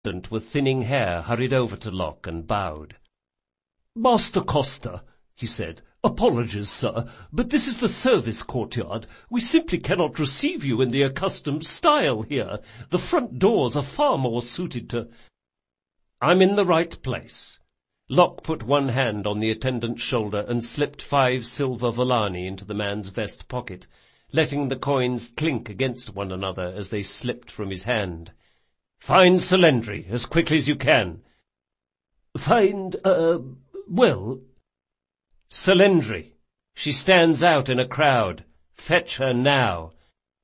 attendant with thinning hair hurried over to Locke and bowed. "Master Costa," he said, "apologies, sir, but this is the service courtyard. We simply cannot receive you in the accustomed style here. The front doors are far more suited to—" "I'm in the right place." Locke put one hand on the attendant's shoulder and slipped 5 silver volani into the man's vest pocket, letting the coins clink against one another as they slipped from his hand. "Find Selendri as quickly as you can." "Find, well—" "Selendri. She stands out in a crowd. Fetch her now."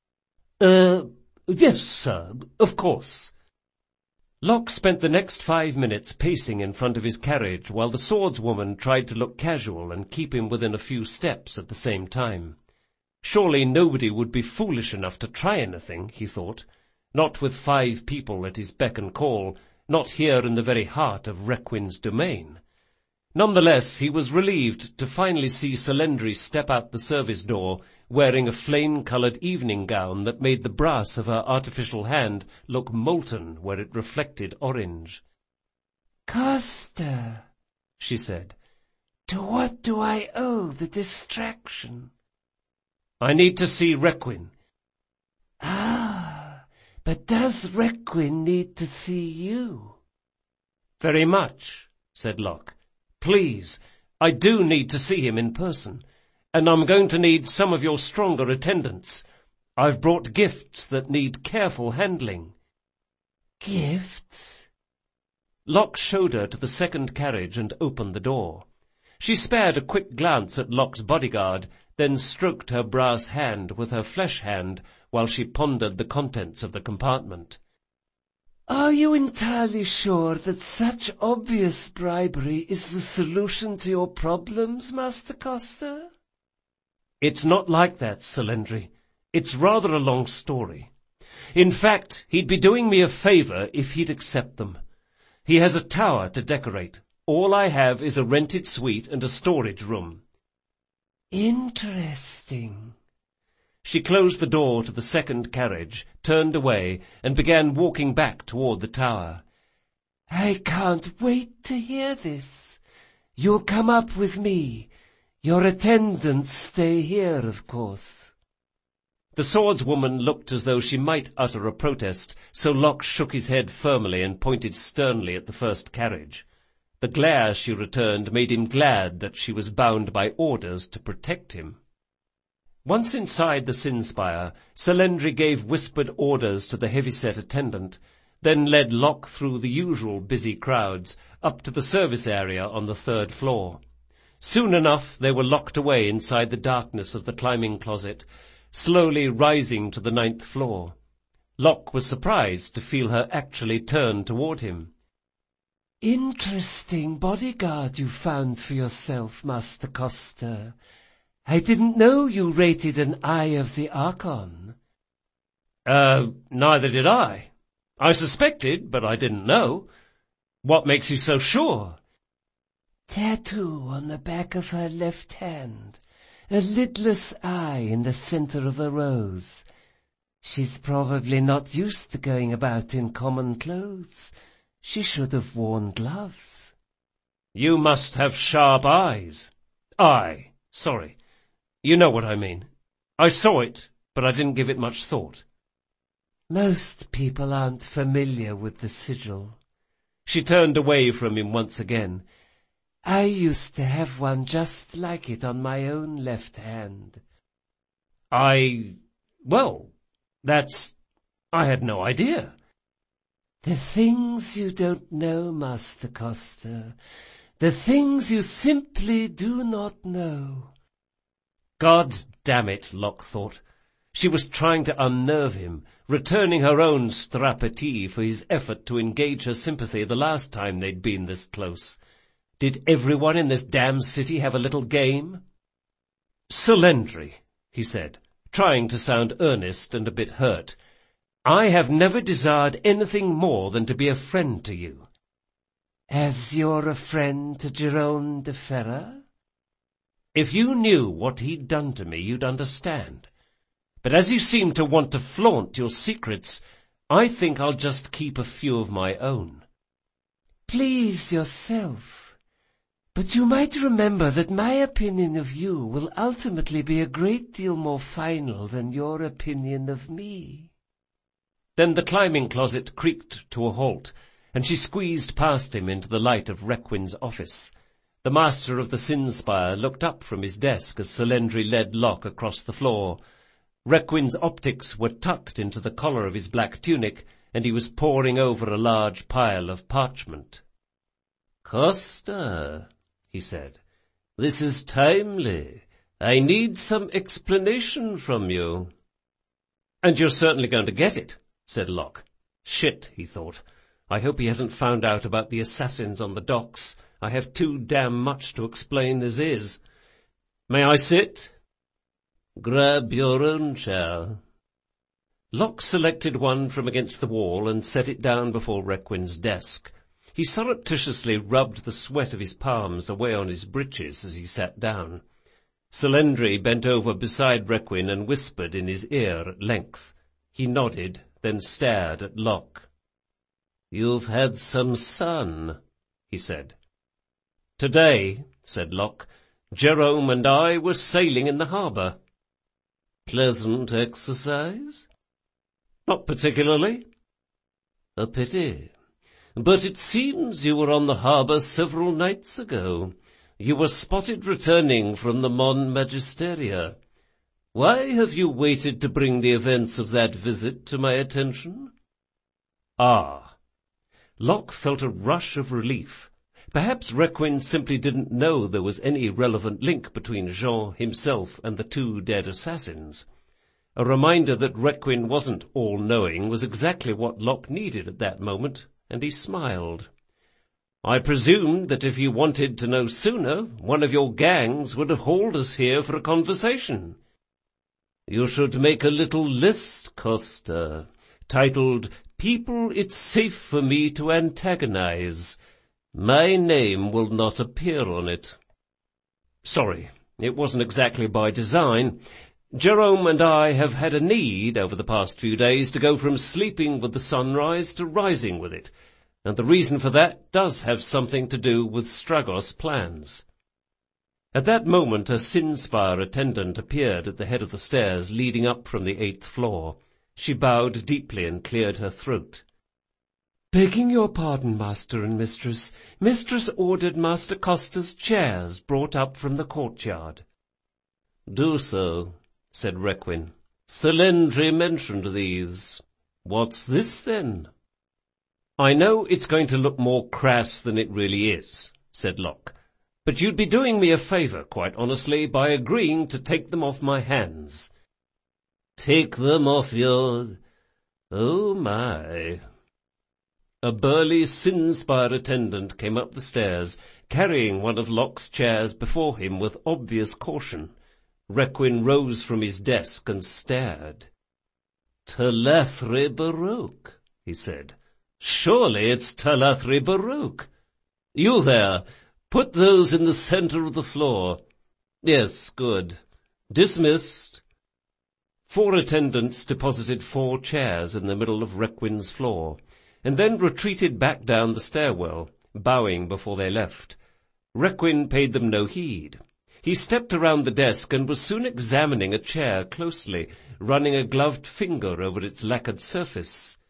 Yes, sir, of course." Locke spent the next 5 minutes pacing in front of his carriage while the swordswoman tried to look casual and keep him within a few steps at the same time. Surely nobody would be foolish enough to try anything, he thought. Not with 5 people at his beck and call, not here in the very heart of Requin's domain. Nonetheless, he was relieved to finally see Selendri step out the service door, wearing a flame-coloured evening gown that made the brass of her artificial hand look molten where it reflected orange. "Costa," she said, "to what do I owe the distraction?" "I need to see Requin." "Ah, but does Requin need to see you?" "Very much," said Locke. "Please, I do need to see him in person, and I'm going to need some of your stronger attendants. I've brought gifts that need careful handling." "Gifts?" Locke showed her to the second carriage and opened the door. She spared a quick glance at Locke's bodyguard, then stroked her brass hand with her flesh hand while she pondered the contents of the compartment. "Are you entirely sure that such obvious bribery is the solution to your problems, Master Costa?" "It's not like that, Selendri. It's rather a long story. In fact, he'd be doing me a favour if he'd accept them. He has a tower to decorate. All I have is a rented suite and a storage room." "Interesting." She closed the door to the second carriage, turned away, and began walking back toward the tower. "I can't wait to hear this. You'll come up with me. Your attendants stay here, of course." The swordswoman looked as though she might utter a protest, so Locke shook his head firmly and pointed sternly at the first carriage. The glare she returned made him glad that she was bound by orders to protect him. Once inside the Sinspire, Selendri gave whispered orders to the heavy-set attendant, then led Locke through the usual busy crowds up to the service area on the 3rd floor. Soon enough they were locked away inside the darkness of the climbing closet, slowly rising to the 9th floor. Locke was surprised to feel her actually turn toward him. "Interesting bodyguard you found for yourself, Master Costa. I didn't know you rated an Eye of the Archon." Neither did I. I suspected, but I didn't know. What makes you so sure?" "Tattoo on the back of her left hand. A lidless eye in the center of a rose. She's probably not used to going about in common clothes. She should have worn gloves." "You must have sharp eyes." Sorry. You know what I mean. I saw it, but I didn't give it much thought." "Most people aren't familiar with the sigil." She turned away from him once again. "I used to have one just like it on my own left hand." I had no idea." "The things you don't know, Master Costa. The things you simply do not know." God damn it, Locke thought. She was trying to unnerve him, returning her own strappati for his effort to engage her sympathy the last time they'd been this close. Did everyone in this damn city have a little game? "Selendri," he said, trying to sound earnest and a bit hurt, "I have never desired anything more than to be a friend to you." "As you're a friend to Jerome de Ferrer?" "If you knew what he'd done to me, you'd understand. But as you seem to want to flaunt your secrets, I think I'll just keep a few of my own." "Please yourself. But you might remember that my opinion of you will ultimately be a great deal more final than your opinion of me." Then the climbing closet creaked to a halt, and she squeezed past him into the light of Requin's office. The master of the Sinspire looked up from his desk as Selendri led Locke across the floor. Requin's optics were tucked into the collar of his black tunic, and he was poring over a large pile of parchment. "Costa," he said, "this is timely. I need some explanation from you." "And you're certainly going to get it," said Locke. "Shit," he thought. "I hope he hasn't found out about the assassins on the docks. I have too damn much to explain as is. May I sit?" "Grab your own chair." Locke selected one from against the wall and set it down before Requin's desk. He surreptitiously rubbed the sweat of his palms away on his breeches as he sat down. Selendri bent over beside Requin and whispered in his ear at length. He nodded, then stared at Locke. "You've had some sun," he said. "Today," said Locke, "Jerome and I were sailing in the harbour." "Pleasant exercise?" "Not particularly." "A pity. But it seems you were on the harbour several nights ago. You were spotted returning from the Mon Magisteria. Why have you waited to bring the events of that visit to my attention?" "Ah." Locke felt a rush of relief. Perhaps Requin simply didn't know there was any relevant link between Jean, himself, and the two dead assassins. A reminder that Requin wasn't all-knowing was exactly what Locke needed at that moment, and he smiled. "I presumed that if you wanted to know sooner, one of your gangs would have hauled us here for a conversation." "You should make a little list, Costa, titled People It's Safe for Me to Antagonize. My name will not appear on it." "Sorry, it wasn't exactly by design. Jerome and I have had a need over the past few days to go from sleeping with the sunrise to rising with it, and the reason for that does have something to do with Stragos' plans." At that moment a Sinspire attendant appeared at the head of the stairs leading up from the 8th floor. She bowed deeply and cleared her throat. "Begging your pardon, Master and Mistress. Mistress ordered Master Costa's chairs brought up from the courtyard." "Do so," said Requin. "Selendri mentioned these. What's this, then?" "I know it's going to look more crass than it really is," said Locke, "but you'd be doing me a favour, quite honestly, by agreeing to take them off my hands." "Take them off your... Oh, my." A burly Sinspire attendant came up the stairs, carrying one of Locke's chairs before him with obvious caution. Requin rose from his desk and stared. "Talathri Baroque," he said. "Surely it's Talathri Baroque. You there, put those in the centre of the floor. Yes, good. Dismissed." 4 attendants deposited 4 chairs in the middle of Requin's floor, and then retreated back down the stairwell, bowing before they left. Requin paid them no heed. He stepped around the desk and was soon examining a chair closely, running a gloved finger over its lacquered surface.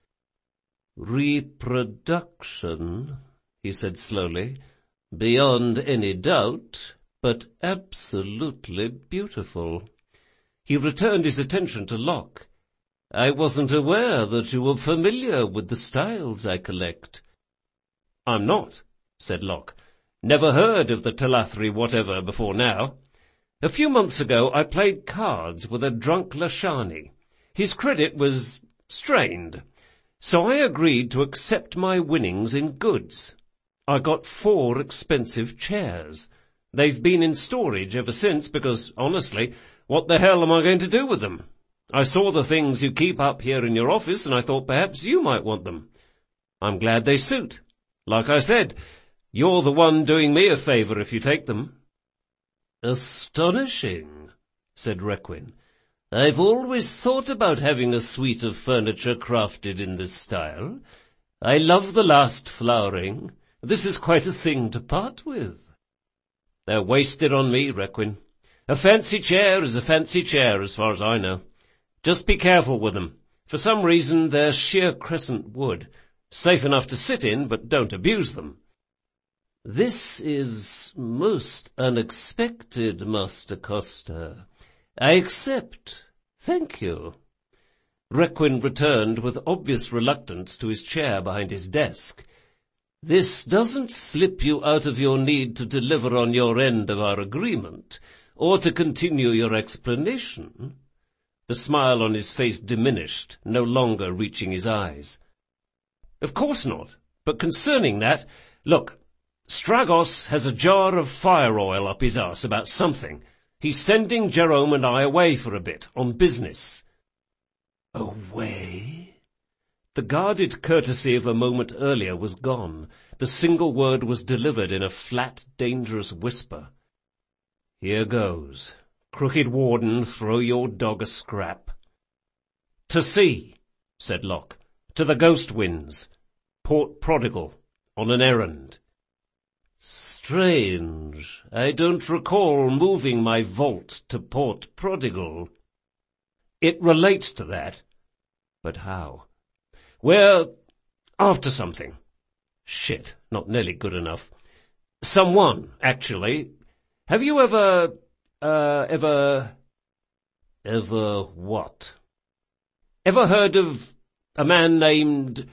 "Reproduction," he said slowly, "beyond any doubt, but absolutely beautiful." He returned his attention to Locke. "I wasn't aware that you were familiar with the styles I collect." "I'm not," said Locke. "Never heard of the Talathri whatever before now. A few months ago I played cards with a drunk Lashani. His credit was strained, so I agreed to accept my winnings in goods. I got 4 expensive chairs. They've been in storage ever since because, honestly, what the hell am I going to do with them? I saw the things you keep up here in your office, and I thought perhaps you might want them. I'm glad they suit. Like I said, you're the one doing me a favour if you take them." "Astonishing," said Requin. I've always thought about having a suite of furniture crafted in this style. I love the last flowering. This is quite a thing to part with. They're wasted on me, Requin. A fancy chair is a fancy chair as far as I know. Just be careful with them. For some reason they're sheer crescent wood. Safe enough to sit in, but don't abuse them. This is most unexpected, Master Costa. I accept. Thank you. Requin returned with obvious reluctance to his chair behind his desk. This doesn't slip you out of your need to deliver on your end of our agreement, or to continue your explanation. The smile on his face diminished, no longer reaching his eyes. Of course not. But concerning that, look, Stragos has a jar of fire oil up his arse about something. He's sending Jerome and I away for a bit, on business. Away? The guarded courtesy of a moment earlier was gone. The single word was delivered in a flat, dangerous whisper. Here goes. Crooked Warden, throw your dog a scrap. To sea, said Locke. To the Ghost Winds. Port Prodigal. On an errand. Strange. I don't recall moving my vault to Port Prodigal. It relates to that. But how? We're after something. Shit, not nearly good enough. Someone, actually. Have you ever what? Ever heard of a man named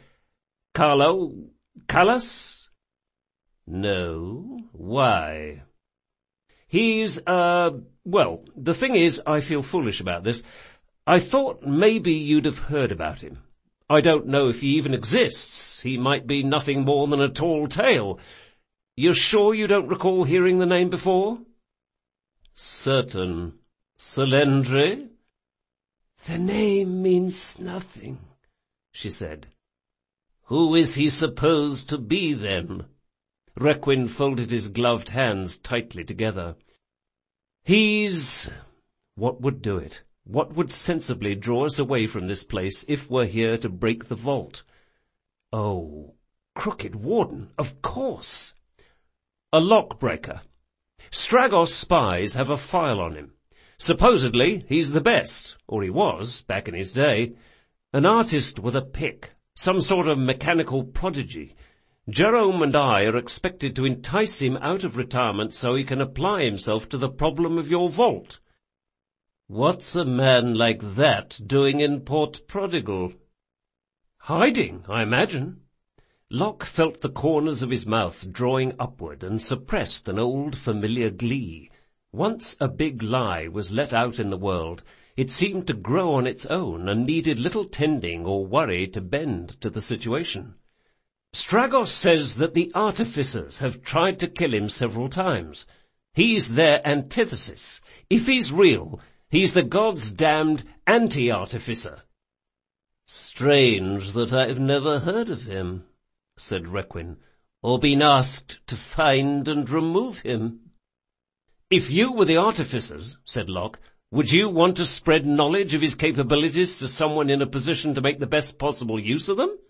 Callas? No. Why? He's, well, the thing is, I feel foolish about this. I thought maybe you'd have heard about him. I don't know if he even exists. He might be nothing more than a tall tale. You're sure you don't recall hearing the name before? Certain. Selendre? The name means nothing, she said. Who is he supposed to be, then? Requin folded his gloved hands tightly together. He's... What would do it? What would sensibly draw us away from this place if we're here to break the vault? Oh, Crooked Warden, of course. A lockbreaker. Stragos spies have a file on him. Supposedly, he's the best, or he was, back in his day. An artist with a pick, some sort of mechanical prodigy. Jerome and I are expected to entice him out of retirement so he can apply himself to the problem of your vault. What's a man like that doing in Port Prodigal? Hiding, I imagine. Locke felt the corners of his mouth drawing upward and suppressed an old familiar glee. Once a big lie was let out in the world, it seemed to grow on its own and needed little tending or worry to bend to the situation. Stragos says that the artificers have tried to kill him several times. He's their antithesis. If he's real, he's the gods' damned anti-artificer. Strange that I've never heard of him, said Requin, or been asked to find and remove him. If you were the artificers, said Locke, would you want to spread knowledge of his capabilities to someone in a position to make the best possible use of them?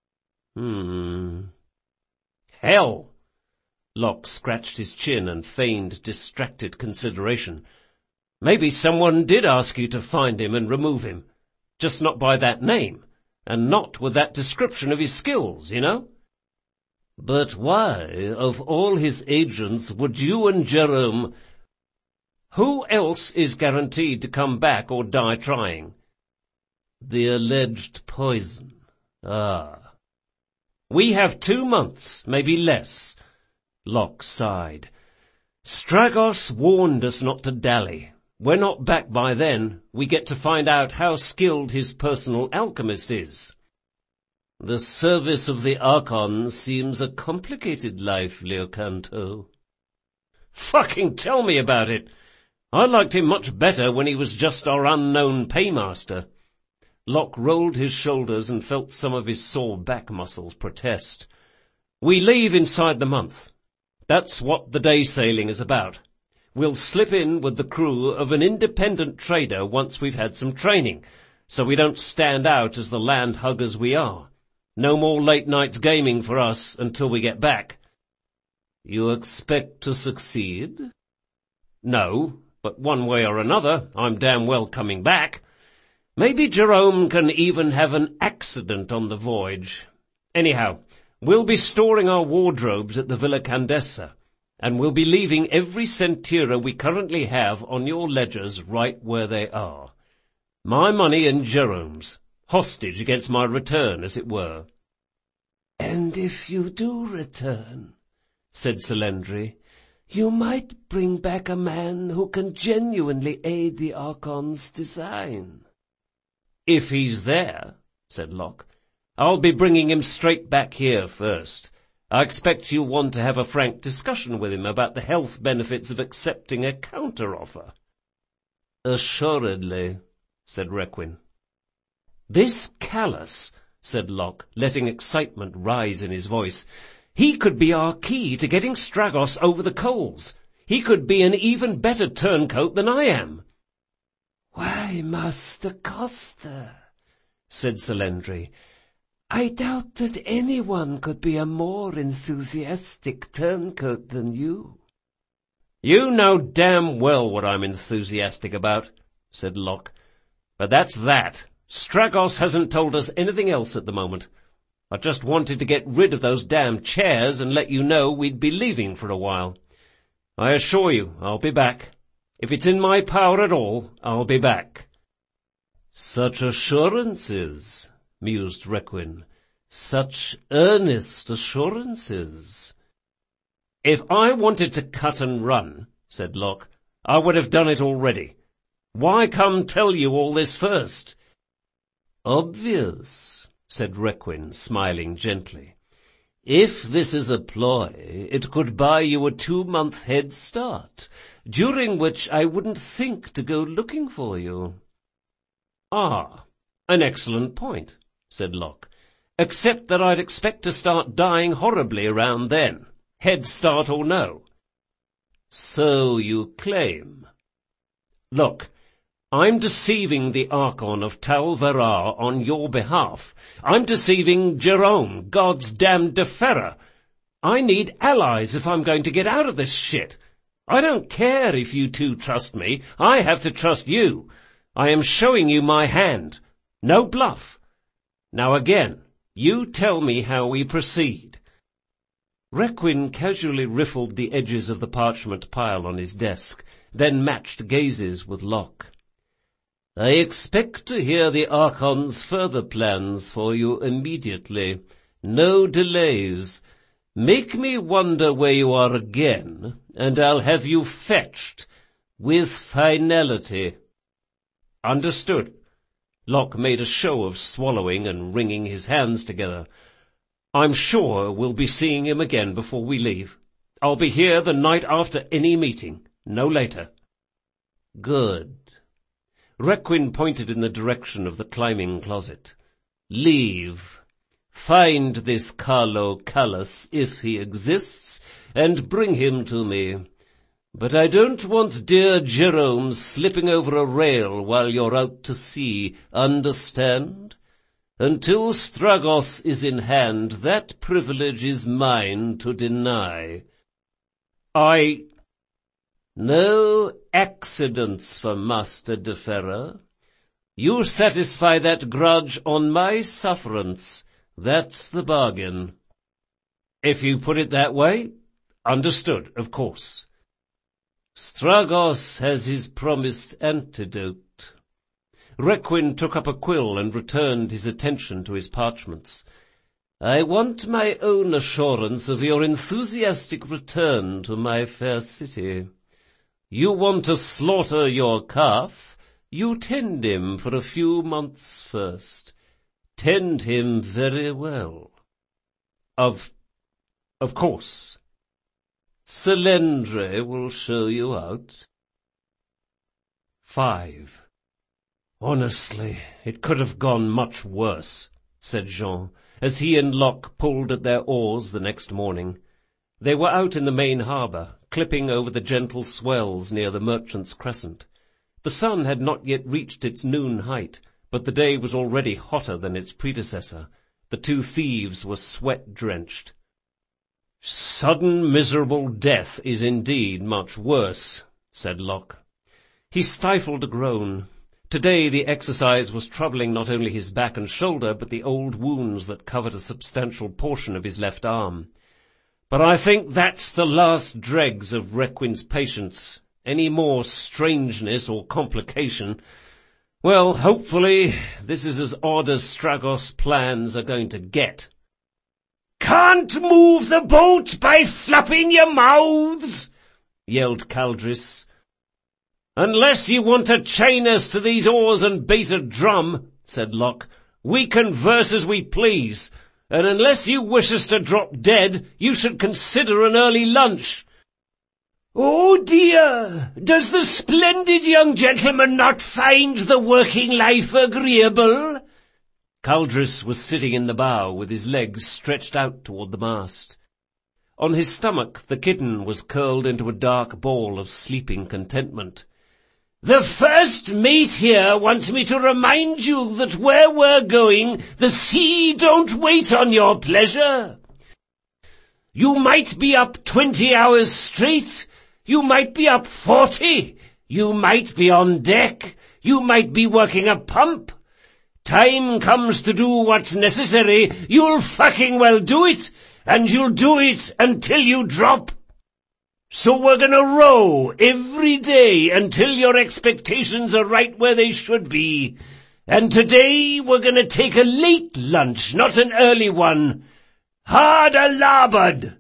Hell! Locke scratched his chin and feigned distracted consideration. Maybe someone did ask you to find him and remove him. Just not by that name, and not with that description of his skills, you know? But why, of all his agents, would you and Jerome... Who else is guaranteed to come back or die trying? The alleged poison. Ah. We have 2 months, maybe less. Locke sighed. Stragos warned us not to dally. We're not back by then. We get to find out how skilled his personal alchemist is. The service of the Archon seems a complicated life, Leocanto. Fucking tell me about it. I liked him much better when he was just our unknown paymaster. Locke rolled his shoulders and felt some of his sore back muscles protest. We leave inside the month. That's what the day sailing is about. We'll slip in with the crew of an independent trader once we've had some training, so we don't stand out as the land huggers we are. No more late nights gaming for us until we get back." "You expect to succeed?" "No, but one way or another, I'm damn well coming back. Maybe Jerome can even have an accident on the voyage. Anyhow, we'll be storing our wardrobes at the Villa Candessa, and we'll be leaving every centira we currently have on your ledgers right where they are. My money and Jerome's, hostage against my return, as it were." "And if you do return," said Selendri, "you might bring back a man who can genuinely aid the Archon's design." "If he's there," said Locke. "I'll be bringing him straight back here first. I expect you'll want to have a frank discussion with him about the health benefits of accepting a counter-offer." "Assuredly," said Requin. "This Callus," said Locke, letting excitement rise in his voice, "he could be our key to getting Stragos over the coals. He could be an even better turncoat than I am." "Why, Master Costa," said Selendri, "I doubt that anyone could be a more enthusiastic turncoat than you." "You know damn well what I'm enthusiastic about," said Locke. "But that's that. Stragos hasn't told us anything else at the moment. I just wanted to get rid of those damn chairs and let you know we'd be leaving for a while. I assure you I'll be back. If it's in my power at all, I'll be back." "Such assurances," mused Requin. "Such earnest assurances." "If I wanted to cut and run," said Locke, "I would have done it already. Why come tell you all this first?" "Obvious," said Requin, smiling gently. "If this is a ploy, it could buy you a 2-month head start, during which I wouldn't think to go looking for you." "Ah, an excellent point," said Locke, "except that I'd expect to start dying horribly around then, head start or no." "So you claim." "Look, I'm deceiving the Archon of Tal Varar on your behalf. I'm deceiving Jerome, God's damned deferrer. I need allies if I'm going to get out of this shit. I don't care if you two trust me. I have to trust you. I am showing you my hand. No bluff. Now again, you tell me how we proceed." Requin casually riffled the edges of the parchment pile on his desk, then matched gazes with Locke. "I expect to hear the Archon's further plans for you immediately. No delays. Make me wonder where you are again, and I'll have you fetched with finality." "Understood." Locke made a show of swallowing and wringing his hands together. "I'm sure we'll be seeing him again before we leave. I'll be here the night after any meeting, no later." "Good." Requin pointed in the direction of the climbing closet. "Leave. Find this Carlo Callus, if he exists, and bring him to me. But I don't want dear Jerome slipping over a rail while you're out to sea, understand? Until Stragos is in hand, that privilege is mine to deny." "No accidents for Master Deferrer. You satisfy that grudge on my sufferance. That's the bargain." "If you put it that way, understood, of course." "Stragos has his promised antidote." Requin took up a quill and returned his attention to his parchments. "I want my own assurance of your enthusiastic return to my fair city. You want to slaughter your calf, you tend him for a few months first. Tend him very well." Of course." "Selendre will show you out." 5. "Honestly, it could have gone much worse," said Jean, as he and Locke pulled at their oars the next morning. They were out in the main harbour, clipping over the gentle swells near the Merchant's Crescent. The sun had not yet reached its noon height, but the day was already hotter than its predecessor. The two thieves were sweat-drenched. "Sudden miserable death is indeed much worse," said Locke. He stifled a groan. Today the exercise was troubling not only his back and shoulder, but the old wounds that covered a substantial portion of his left arm. "But I think that's the last dregs of Requin's patience. Any more strangeness or complication, well, hopefully this is as odd as Stragos' plans are going to get." "Can't move the boat by flapping your mouths," yelled Caldris. "Unless you want to chain us to these oars and beat a drum," said Locke, "we converse as we please, and unless you wish us to drop dead, you should consider an early lunch." "Oh dear, does the splendid young gentleman not find the working life agreeable?" Caldris was sitting in the bow with his legs stretched out toward the mast. On his stomach the kitten was curled into a dark ball of sleeping contentment. "The first mate here wants me to remind you that where we're going, the sea don't wait on your pleasure. You might be up 20 hours straight, you might be up 40, you might be on deck, you might be working a pump. Time comes to do what's necessary, you'll fucking well do it, and you'll do it until you drop. So we're gonna row every day until your expectations are right where they should be. And today we're gonna take a late lunch, not an early one. Hard a larboard."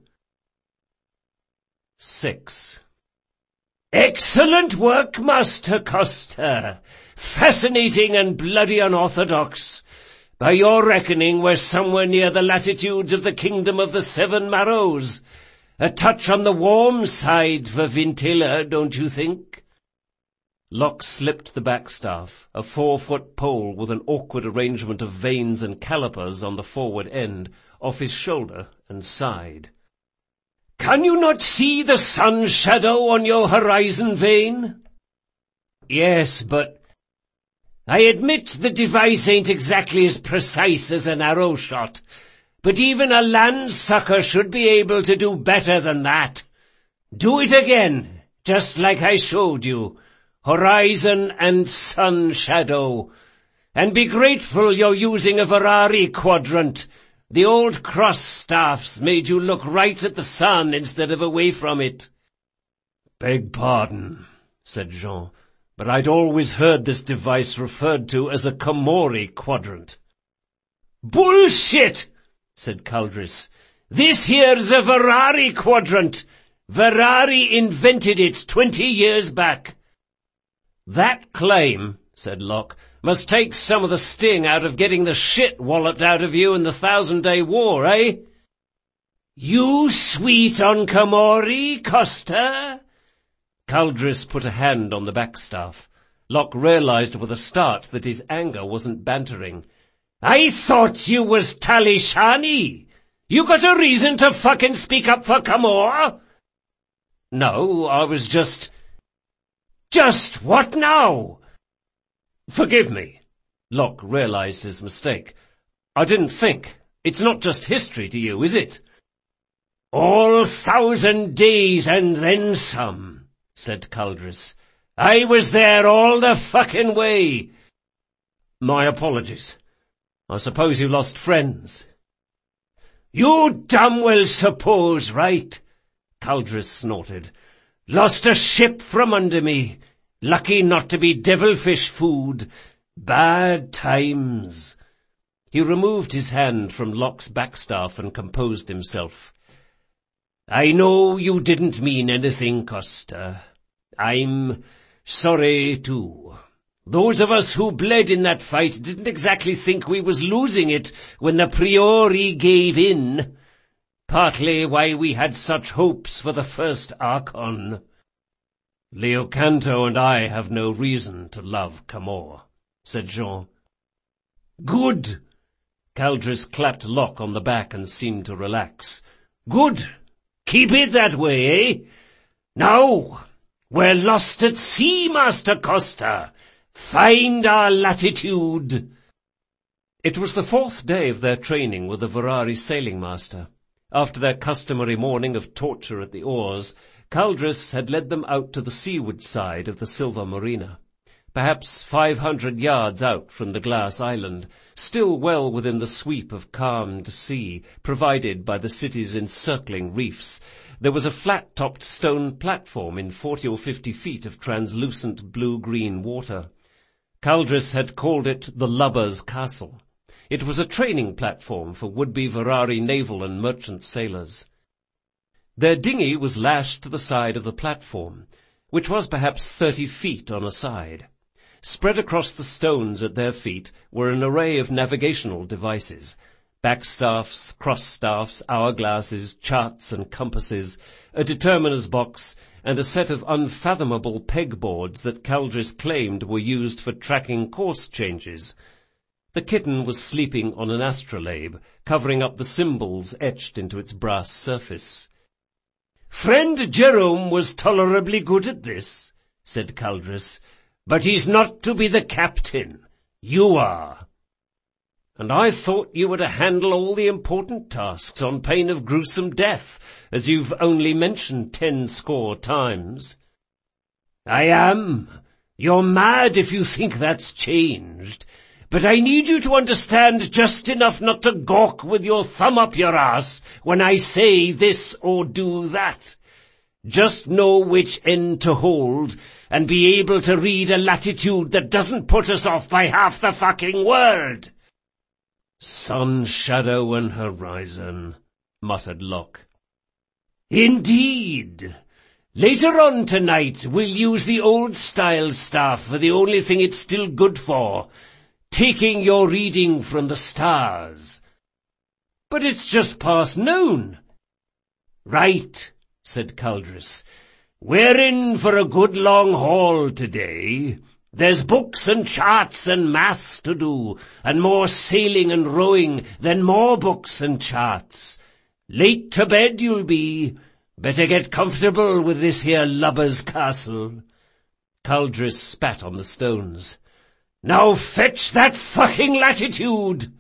6. "Excellent work, Master Costa. Fascinating and bloody unorthodox. By your reckoning, we're somewhere near the latitudes of the Kingdom of the Seven Marrows. A touch on the warm side for Vintilla, don't you think?" Locke slipped the backstaff, a 4-foot pole with an awkward arrangement of vanes and calipers on the forward end, off his shoulder and sighed. "Can you not see the sun shadow on your horizon vane?" "Yes, but I admit the device ain't exactly as precise as an arrow shot, but even a land sucker should be able to do better than that. Do it again, just like I showed you, horizon and sun shadow, and be grateful you're using a Ferrari quadrant. The old cross staffs made you look right at the sun instead of away from it." "Beg pardon," said Jean, "but I'd always heard this device referred to as a Komori quadrant." "Bullshit!" said Caldris. "This here's a Ferrari quadrant. Ferrari invented it 20 years back." "That claim," said Locke, "must take some of the sting out of getting the shit walloped out of you in the 1000-Day War, eh?" "You sweet on Komori, Costa?" Caldris put a hand on the backstaff. Locke realized with a start that his anger wasn't bantering. "I thought you was Talishani. You got a reason to fucking speak up for Kamor?" "No, I was just..." "Just what now?" "Forgive me." Locke realized his mistake. "I didn't think. It's not just history to you, is it?" "All 1,000 days and then some," said Caldris. "I was there all the fucking way." "My apologies. I suppose you lost friends." "You damn well suppose, right?" Caldris snorted. "Lost a ship from under me. Lucky not to be devilfish food. Bad times." He removed his hand from Locke's backstaff and composed himself. "I know you didn't mean anything, Costa. I'm sorry, too. Those of us who bled in that fight didn't exactly think we was losing it when the Priori gave in. Partly why we had such hopes for the first Archon." "Leocanto and I have no reason to love Kamor," said Jean. "Good." Caldris clapped Locke on the back and seemed to relax. "Good. Keep it that way, eh? Now, we're lost at sea, Master Costa. Find our latitude. It was the 4th day of their training with the Varari sailing master. After their customary morning of torture at the oars, Caldres had led them out to the seaward side of the Silva Marina, perhaps 500 yards out from the glass island, still well within the sweep of calmed sea provided by the city's encircling reefs. There was a flat-topped stone platform in 40 or 50 feet of translucent blue-green water. Caldres had called it the Lubber's Castle. It was a training platform for would-be Varari naval and merchant sailors. Their dinghy was lashed to the side of the platform, which was perhaps 30 feet on a side. Spread across the stones at their feet were an array of navigational devices: backstaffs, cross-staffs, hourglasses, charts and compasses, a determiner's box, and a set of unfathomable pegboards that Caldres claimed were used for tracking course changes. The kitten was sleeping on an astrolabe, covering up the symbols etched into its brass surface. "Friend Jerome was tolerably good at this," said Caldres, "but he's not to be the captain. You are." "And I thought you were to handle all the important tasks on pain of gruesome death, as you've only mentioned 10 score times." "I am. You're mad if you think that's changed. But I need you to understand just enough not to gawk with your thumb up your ass when I say this or do that. Just know which end to hold, and be able to read a latitude that doesn't put us off by half the fucking world." "Sun, shadow, and horizon," muttered Locke. "Indeed. Later on tonight we'll use the old-style staff for the only thing it's still good for, taking your reading from the stars." "But it's just past noon." "Right," said Caldres. "We're in for a good long haul today. There's books and charts and maths to do, and more sailing and rowing than more books and charts. Late to bed you'll be. Better get comfortable with this here Lubber's Castle." Caldres spat on the stones. "Now fetch that fucking latitude!"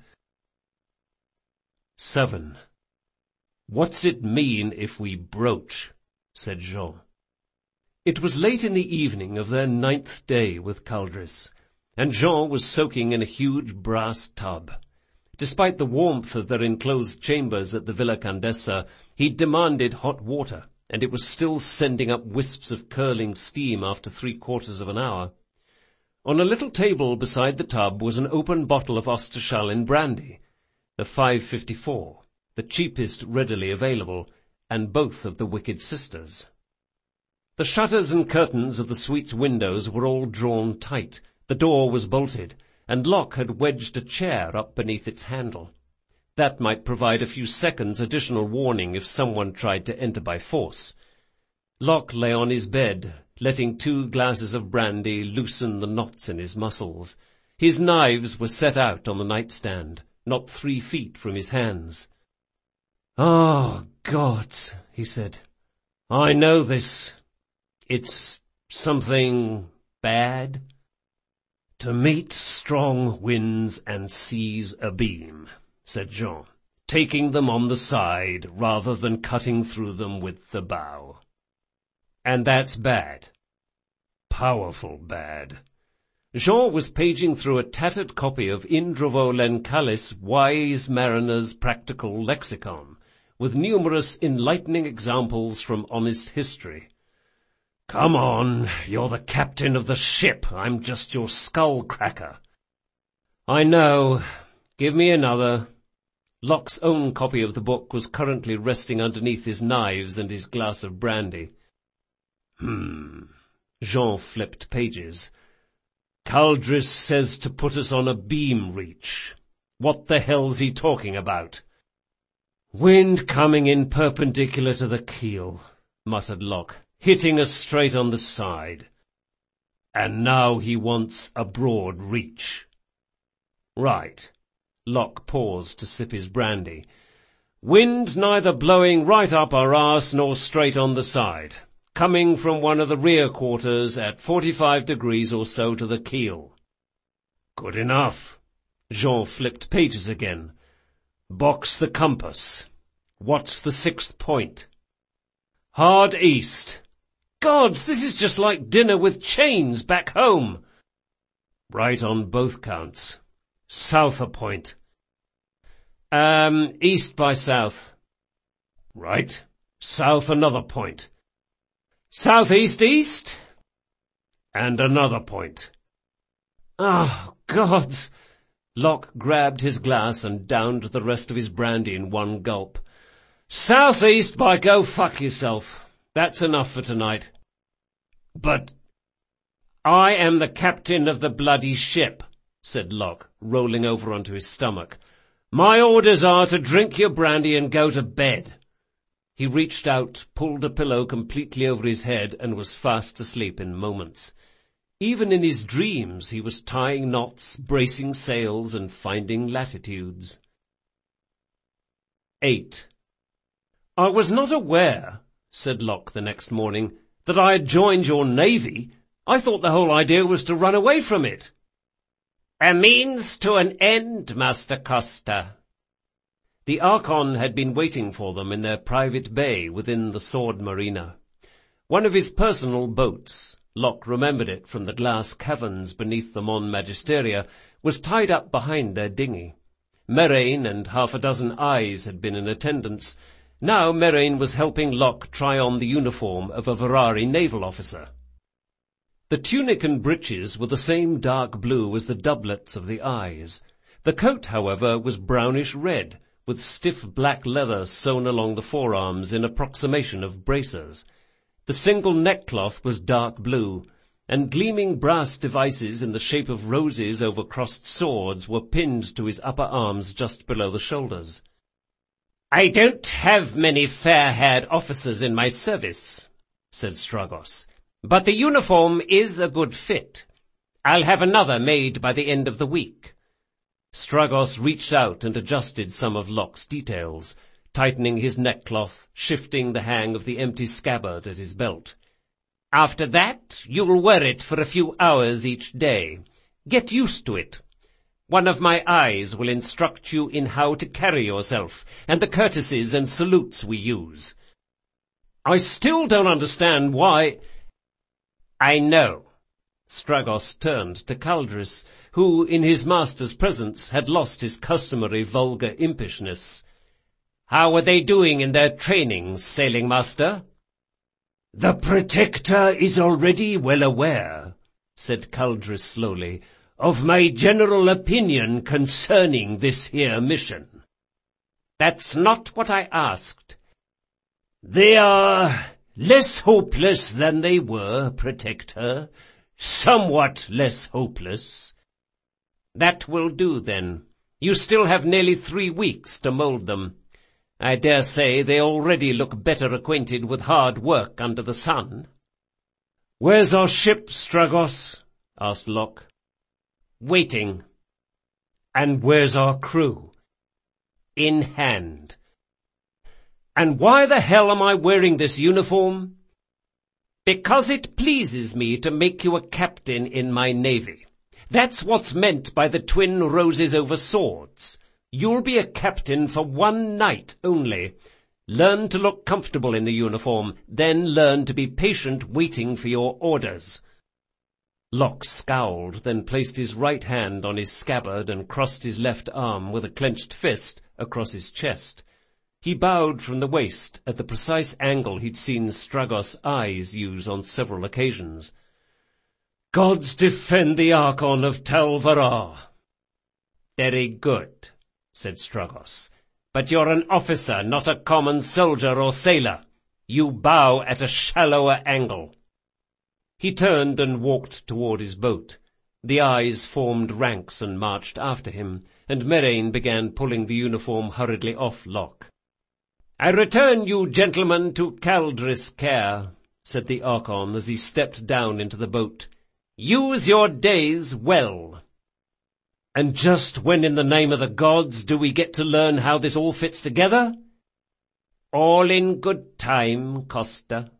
7. "What's it mean if we broach?" said Jean. It was late in the evening of their 9th day with Caldres, and Jean was soaking in a huge brass tub. Despite the warmth of their enclosed chambers at the Villa Condesa, he'd demanded hot water, and it was still sending up wisps of curling steam after 3/4 of an hour. On a little table beside the tub was an open bottle of Osterschalen brandy, the 554, the cheapest readily available, and both of the Wicked Sisters. The shutters and curtains of the suite's windows were all drawn tight, the door was bolted, and Locke had wedged a chair up beneath its handle. That might provide a few seconds' additional warning if someone tried to enter by force. Locke lay on his bed, letting 2 glasses of brandy loosen the knots in his muscles. His knives were set out on the nightstand, not 3 feet from his hands. "Oh, God," he said. "I know this. It's something bad." "To meet strong winds and seas abeam," said Jean, "taking them on the side rather than cutting through them with the bow." "And that's bad?" "Powerful bad." Jean was paging through a tattered copy of Indrovo Lencalis' Wise Mariner's Practical Lexicon, with numerous enlightening examples from honest history. "Come on, you're the captain of the ship. I'm just your skull-cracker." "I know. Give me another." Locke's own copy of the book was currently resting underneath his knives and his glass of brandy. Jean flipped pages. "Caldres says to put us on a beam reach. What the hell's he talking about?" "Wind coming in perpendicular to the keel," muttered Locke, "hitting us straight on the side. And now he wants a broad reach." "Right." Locke paused to sip his brandy. Wind neither blowing right up our arse nor straight on the side, coming from one of the rear quarters at 45 degrees or so to the keel. Good enough. Jean flipped pages again. Box the compass. What's the 6th point? Hard east. Gods, this is just like dinner with chains back home. Right on both counts. South a point. East by south. Right. South another point. Southeast east. And another point. Oh, gods! Locke grabbed his glass and downed the rest of his brandy in one gulp. Southeast by go fuck yourself. That's enough for tonight. But I am the captain of the bloody ship, said Locke, rolling over onto his stomach. My orders are to drink your brandy and go to bed. He reached out, pulled a pillow completely over his head, and was fast asleep in moments. Even in his dreams he was tying knots, bracing sails, and finding latitudes. 8. I was not aware, said Locke the next morning, that I had joined your navy. I thought the whole idea was to run away from it. A means to an end, Master Costa. The Archon had been waiting for them in their private bay within the Sword Marina. One of his personal boats, Locke remembered it from the glass caverns beneath the Mon Magisteria, was tied up behind their dinghy. Merain and half a dozen eyes had been in attendance. Now Merain was helping Locke try on the uniform of a Varari naval officer. The tunic and breeches were the same dark blue as the doublets of the eyes. The coat, however, was brownish red, with stiff black leather sewn along the forearms in approximation of bracers. The single neckcloth was dark blue, and gleaming brass devices in the shape of roses over crossed swords were pinned to his upper arms just below the shoulders. I don't have many fair-haired officers in my service, said Stragos, but the uniform is a good fit. I'll have another made by the end of the week. Stragos reached out and adjusted some of Locke's details, tightening his neckcloth, shifting the hang of the empty scabbard at his belt. After that, you'll wear it for a few hours each day. Get used to it. One of my eyes will instruct you in how to carry yourself, and the courtesies and salutes we use. I still don't understand why— I know. Stragos turned to Caldris, who, in his master's presence, had lost his customary vulgar impishness. How are they doing in their training, sailing master? The Protector is already well aware, said Caldris slowly, of my general opinion concerning this here mission. That's not what I asked. They are less hopeless than they were, Protector. Somewhat less hopeless. That will do, then. You still have nearly 3 weeks to mould them. I dare say they already look better acquainted with hard work under the sun. Where's our ship, Stragos? Asked Locke. Waiting. And where's our crew? In hand. And why the hell am I wearing this uniform? Because it pleases me to make you a captain in my navy. That's what's meant by the twin roses over swords. You'll be a captain for 1 night only. Learn to look comfortable in the uniform, then learn to be patient waiting for your orders. Locke scowled, then placed his right hand on his scabbard and crossed his left arm with a clenched fist across his chest. He bowed from the waist at the precise angle he'd seen Stragos' eyes use on several occasions. Gods defend the Archon of Tal Varar. Very good, said Stragos. But you're an officer, not a common soldier or sailor. You bow at a shallower angle. He turned and walked toward his boat. The eyes formed ranks and marched after him, and Merain began pulling the uniform hurriedly off Locke. I return you, gentlemen, to Caldris' care, said the Archon as he stepped down into the boat. Use your days well. And just when in the name of the gods do we get to learn how this all fits together? All in good time, Costa.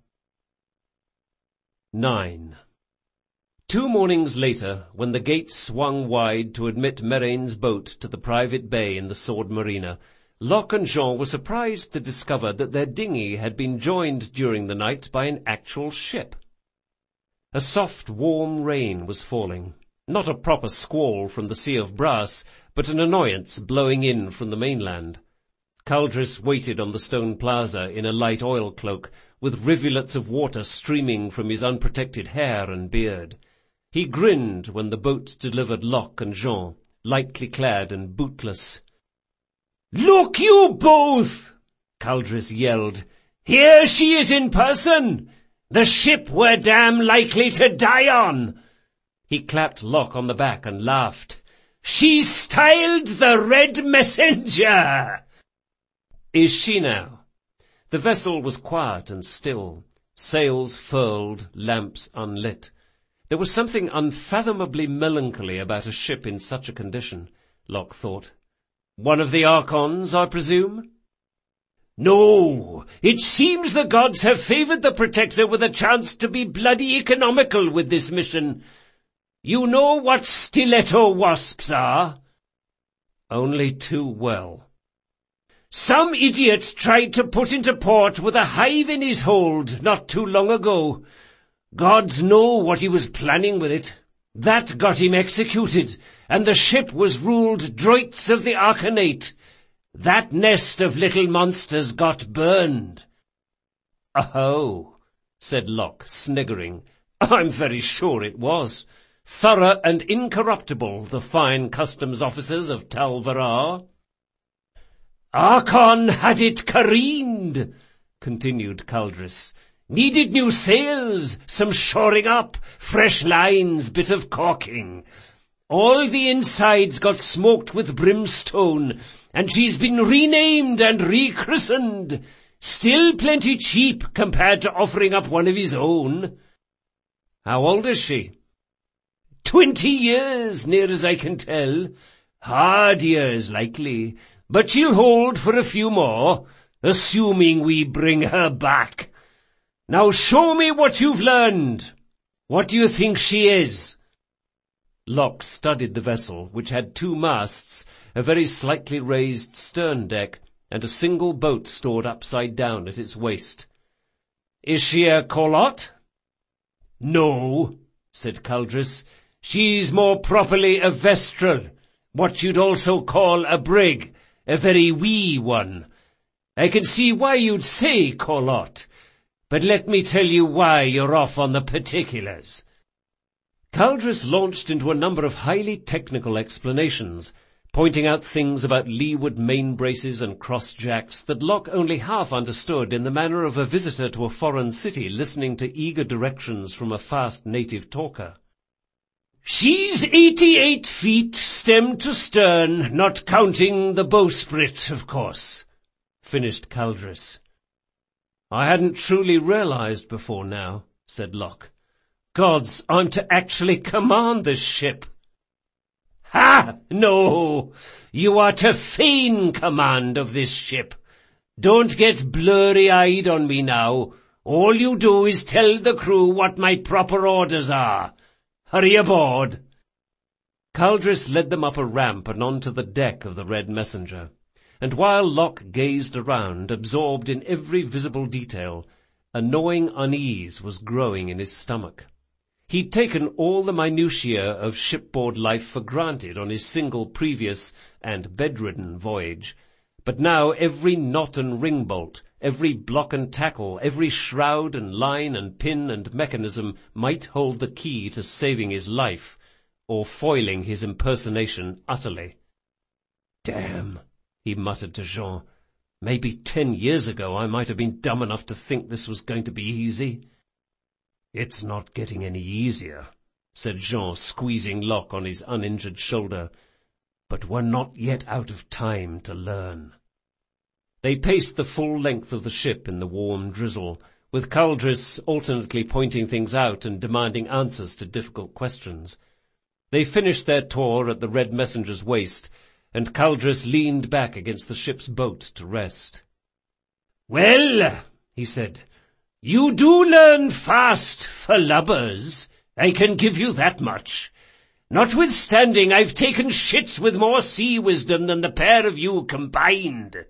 9. 2 mornings later, when the gates swung wide to admit Merrain's boat to the private bay in the Sword Marina, Locke and Jean were surprised to discover that their dinghy had been joined during the night by an actual ship. A soft, warm rain was falling, not a proper squall from the Sea of Brass, but an annoyance blowing in from the mainland. Caldris waited on the stone plaza in a light oilcloak, with rivulets of water streaming from his unprotected hair and beard. He grinned when the boat delivered Locke and Jean, lightly clad and bootless. "Look you both!" Caldris yelled. "Here she is in person! The ship we're damn likely to die on!" He clapped Locke on the back and laughed. "She's styled the Red Messenger!" "Is she now?" The vessel was quiet and still, sails furled, lamps unlit. There was something unfathomably melancholy about a ship in such a condition, Locke thought. "One of the Archons, I presume?" "No, it seems the gods have favoured the Protector with a chance to be bloody economical with this mission. You know what stiletto wasps are?" "Only too well." "Some idiot tried to put into port with a hive in his hold not too long ago. Gods know what he was planning with it. That got him executed, and the ship was ruled Droits of the Arcanate. That nest of little monsters got burned." "Oh," said Locke, sniggering. "I'm very sure it was. Thorough and incorruptible, the fine customs officers of Tal Varar." "Archon had it careened," continued Caldris. "Needed new sails, some shoring up, fresh lines, bit of caulking. All the insides got smoked with brimstone, and she's been renamed and rechristened. Still plenty cheap compared to offering up one of his own." "How old is she?" 20 years, near as I can tell. Hard years, likely, but she'll hold for a few more, assuming we bring her back. Now show me what you've learned. What do you think she is?" Locke studied the vessel, which had 2 masts, a very slightly raised stern deck, and a single boat stored upside down at its waist. "Is she a Colotte?" "No," said Caldris. "She's more properly a Vestral, what you'd also call a brig, a very wee one. I can see why you'd say Colotte, but let me tell you why you're off on the particulars." Caldris launched into a number of highly technical explanations, pointing out things about leeward main braces and cross-jacks that Locke only half understood in the manner of a visitor to a foreign city listening to eager directions from a fast native talker. "She's 88 feet stem to stern, not counting the bowsprit, of course," finished Caldris. "I hadn't truly realized before now," said Locke. "Gods, I'm to actually command this ship." "Ha! No! You are to feign command of this ship. Don't get blurry-eyed on me now. All you do is tell the crew what my proper orders are. Hurry aboard." Caldris led them up a ramp and onto the deck of the Red Messenger. And while Locke gazed around, absorbed in every visible detail, a gnawing unease was growing in his stomach. He'd taken all the minutiae of shipboard life for granted on his single previous and bedridden voyage, but now every knot and ringbolt, every block and tackle, every shroud and line and pin and mechanism might hold the key to saving his life, or foiling his impersonation utterly. "Damn," he muttered to Jean. "Maybe 10 years ago I might have been dumb enough to think this was going to be easy." "It's not getting any easier," said Jean, squeezing Locke on his uninjured shoulder. "But we're not yet out of time to learn." They paced the full length of the ship in the warm drizzle, with Caldris alternately pointing things out and demanding answers to difficult questions. They finished their tour at the Red Messenger's waist, and Caldris leaned back against the ship's boat to rest. "Well," he said, "you do learn fast for lubbers, I can give you that much. Notwithstanding, I've taken shits with more sea wisdom than the pair of you combined.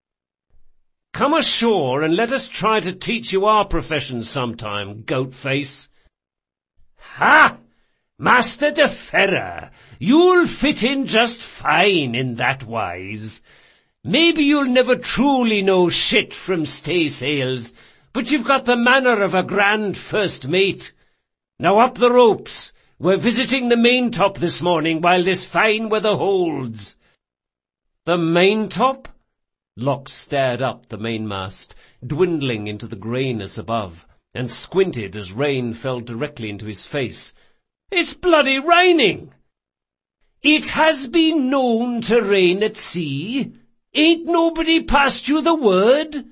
Come ashore and let us try to teach you our profession sometime, goat-face." "Ha! Master de Ferrer, you'll fit in just fine in that wise. Maybe you'll never truly know shit from staysails, but you've got the manner of a grand first mate. Now up the ropes. We're visiting the maintop this morning while this fine weather holds." "The maintop?" Locke stared up the mainmast, dwindling into the greyness above, and squinted as rain fell directly into his face. "It's bloody raining!" "It has been known to rain at sea. Ain't nobody passed you the word?"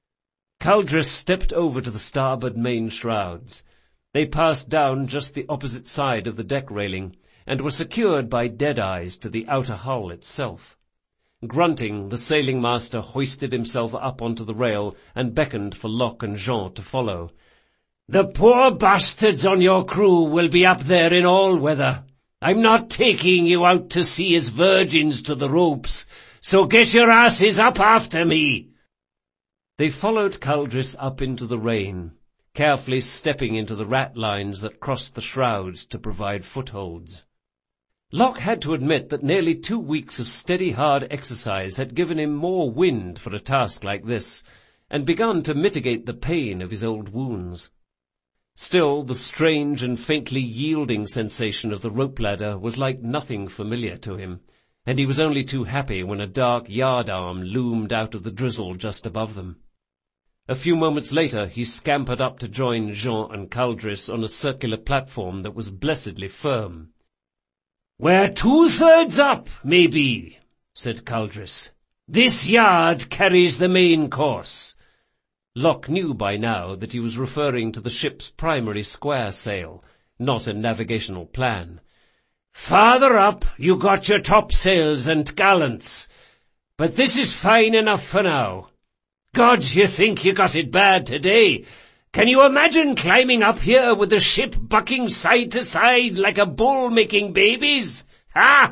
Caldres stepped over to the starboard main shrouds. They passed down just the opposite side of the deck railing, and were secured by dead-eyes to the outer hull itself. Grunting, the sailing master hoisted himself up onto the rail and beckoned for Locke and Jean to follow. "The poor bastards on your crew will be up there in all weather. I'm not taking you out to sea as virgins to the ropes, so get your asses up after me." They followed Caldres up into the rain, carefully stepping into the ratlines that crossed the shrouds to provide footholds. Locke had to admit that nearly 2 weeks of steady hard exercise had given him more wind for a task like this, and begun to mitigate the pain of his old wounds. Still, the strange and faintly yielding sensation of the rope ladder was like nothing familiar to him, and he was only too happy when a dark yardarm loomed out of the drizzle just above them. A few moments later he scampered up to join Jean and Caldres on a circular platform that was blessedly firm. "We're 2/3 up, maybe," said Caldres. "This yard carries the main course." Locke knew by now that he was referring to the ship's primary square sail, not a navigational plan. "Farther up you got your topsails and gallants, but this is fine enough for now. God, you think you got it bad today. Can you imagine climbing up here with the ship bucking side to side like a bull making babies? Ha!"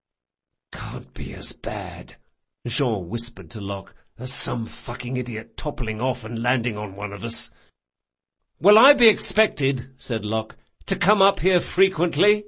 "Can't be as bad," Jean whispered to Locke, "as some fucking idiot toppling off and landing on one of us." "Will I be expected," said Locke, "to come up here frequently?"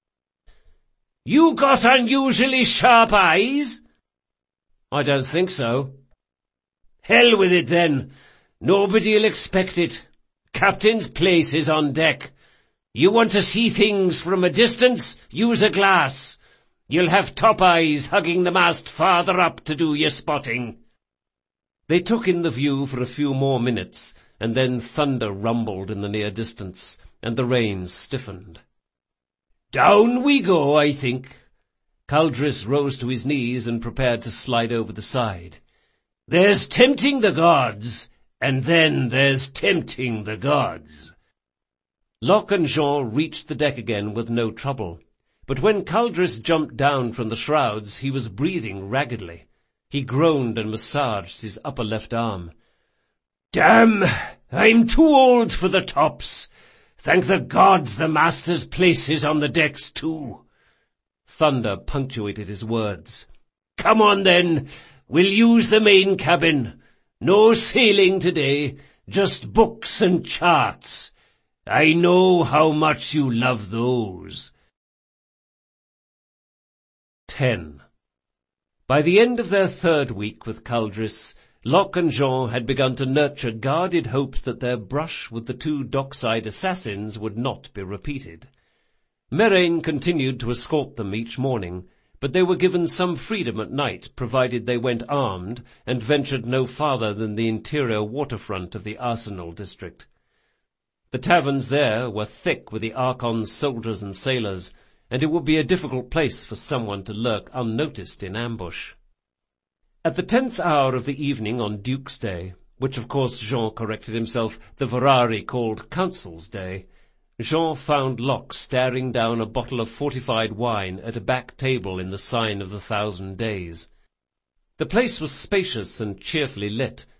"You got unusually sharp eyes?" "I don't think so." "Hell with it then. Nobody'll expect it. Captain's place is on deck. You want to see things from a distance? Use a glass. You'll have top eyes hugging the mast farther up to do your spotting." They took in the view for a few more minutes, and then thunder rumbled in the near distance, and the rain stiffened. "Down we go, I think." Caldres rose to his knees and prepared to slide over the side. "There's tempting the gods, and then there's tempting the gods." Locke and Jean reached the deck again with no trouble, but when Caldres jumped down from the shrouds he was breathing raggedly. He groaned and massaged his upper left arm. "Damn! I'm too old for the tops. Thank the gods the master's place is on the decks too." Thunder punctuated his words. "Come on then, we'll use the main cabin. No sailing today, just books and charts. I know how much you love those." 10. By the end of their 3rd week with Caldres, Locke and Jean had begun to nurture guarded hopes that their brush with the 2 dockside assassins would not be repeated. Merain continued to escort them each morning, but they were given some freedom at night, provided they went armed and ventured no farther than the interior waterfront of the Arsenal district. The taverns there were thick with the Archon's soldiers and sailors, and it would be a difficult place for someone to lurk unnoticed in ambush. At the 10th hour of the evening on Duke's Day, which of course Jean corrected himself, the Ferrari called Council's Day, Jean found Locke staring down a bottle of fortified wine at a back table in the Sign of the 1,000 Days. The place was spacious and cheerfully lit,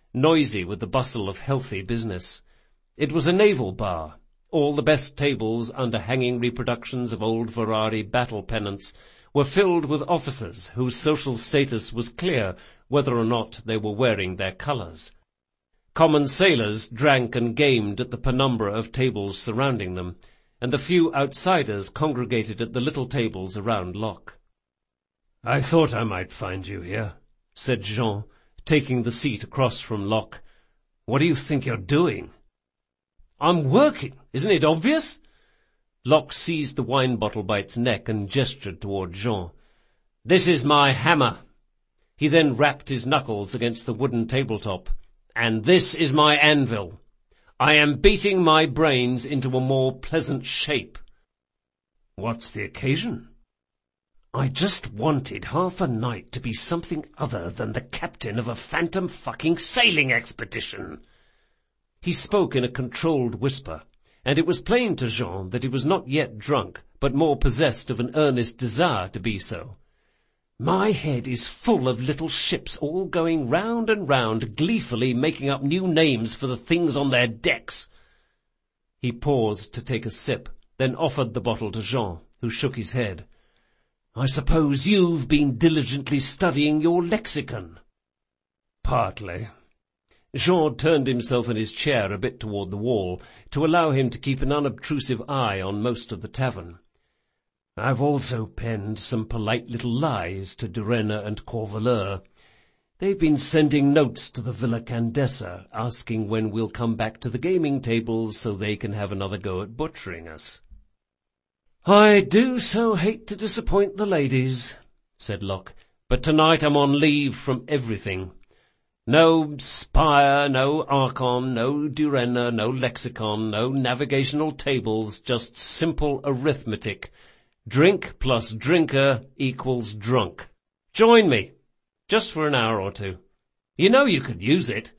noisy with the bustle of healthy business. It was a naval bar. All the best tables under hanging reproductions of old Ferrari battle pennants were filled with officers whose social status was clear whether or not they were wearing their colours. Common sailors drank and gamed at the penumbra of tables surrounding them, and the few outsiders congregated at the little tables around Locke. "I thought I might find you here," said Jean, taking the seat across from Locke. "What do you think you're doing?" "I'm working, isn't it obvious?" Locke seized the wine bottle by its neck and gestured toward Jean. "This is my hammer." He then rapped his knuckles against the wooden tabletop. "And this is my anvil. I am beating my brains into a more pleasant shape." "What's the occasion?" "I just wanted half a night to be something other than the captain of a phantom fucking sailing expedition." He spoke in a controlled whisper, and it was plain to Jean that he was not yet drunk, but more possessed of an earnest desire to be so. "My head is full of little ships all going round and round, gleefully making up new names for the things on their decks." He paused to take a sip, then offered the bottle to Jean, who shook his head. "I suppose you've been diligently studying your lexicon." "Partly." Jean turned himself in his chair a bit toward the wall, to allow him to keep an unobtrusive eye on most of the tavern. "I've also penned some polite little lies to Durenna and Corvaleur. They've been sending notes to the Villa Candessa, asking when we'll come back to the gaming tables so they can have another go at butchering us." "I do so hate to disappoint the ladies," said Locke, "but tonight I'm on leave from everything. No spire, no archon, no Durenna, no lexicon, no navigational tables, just simple arithmetic. Drink plus drinker equals drunk. Join me, just for an hour or two. You know you could use it."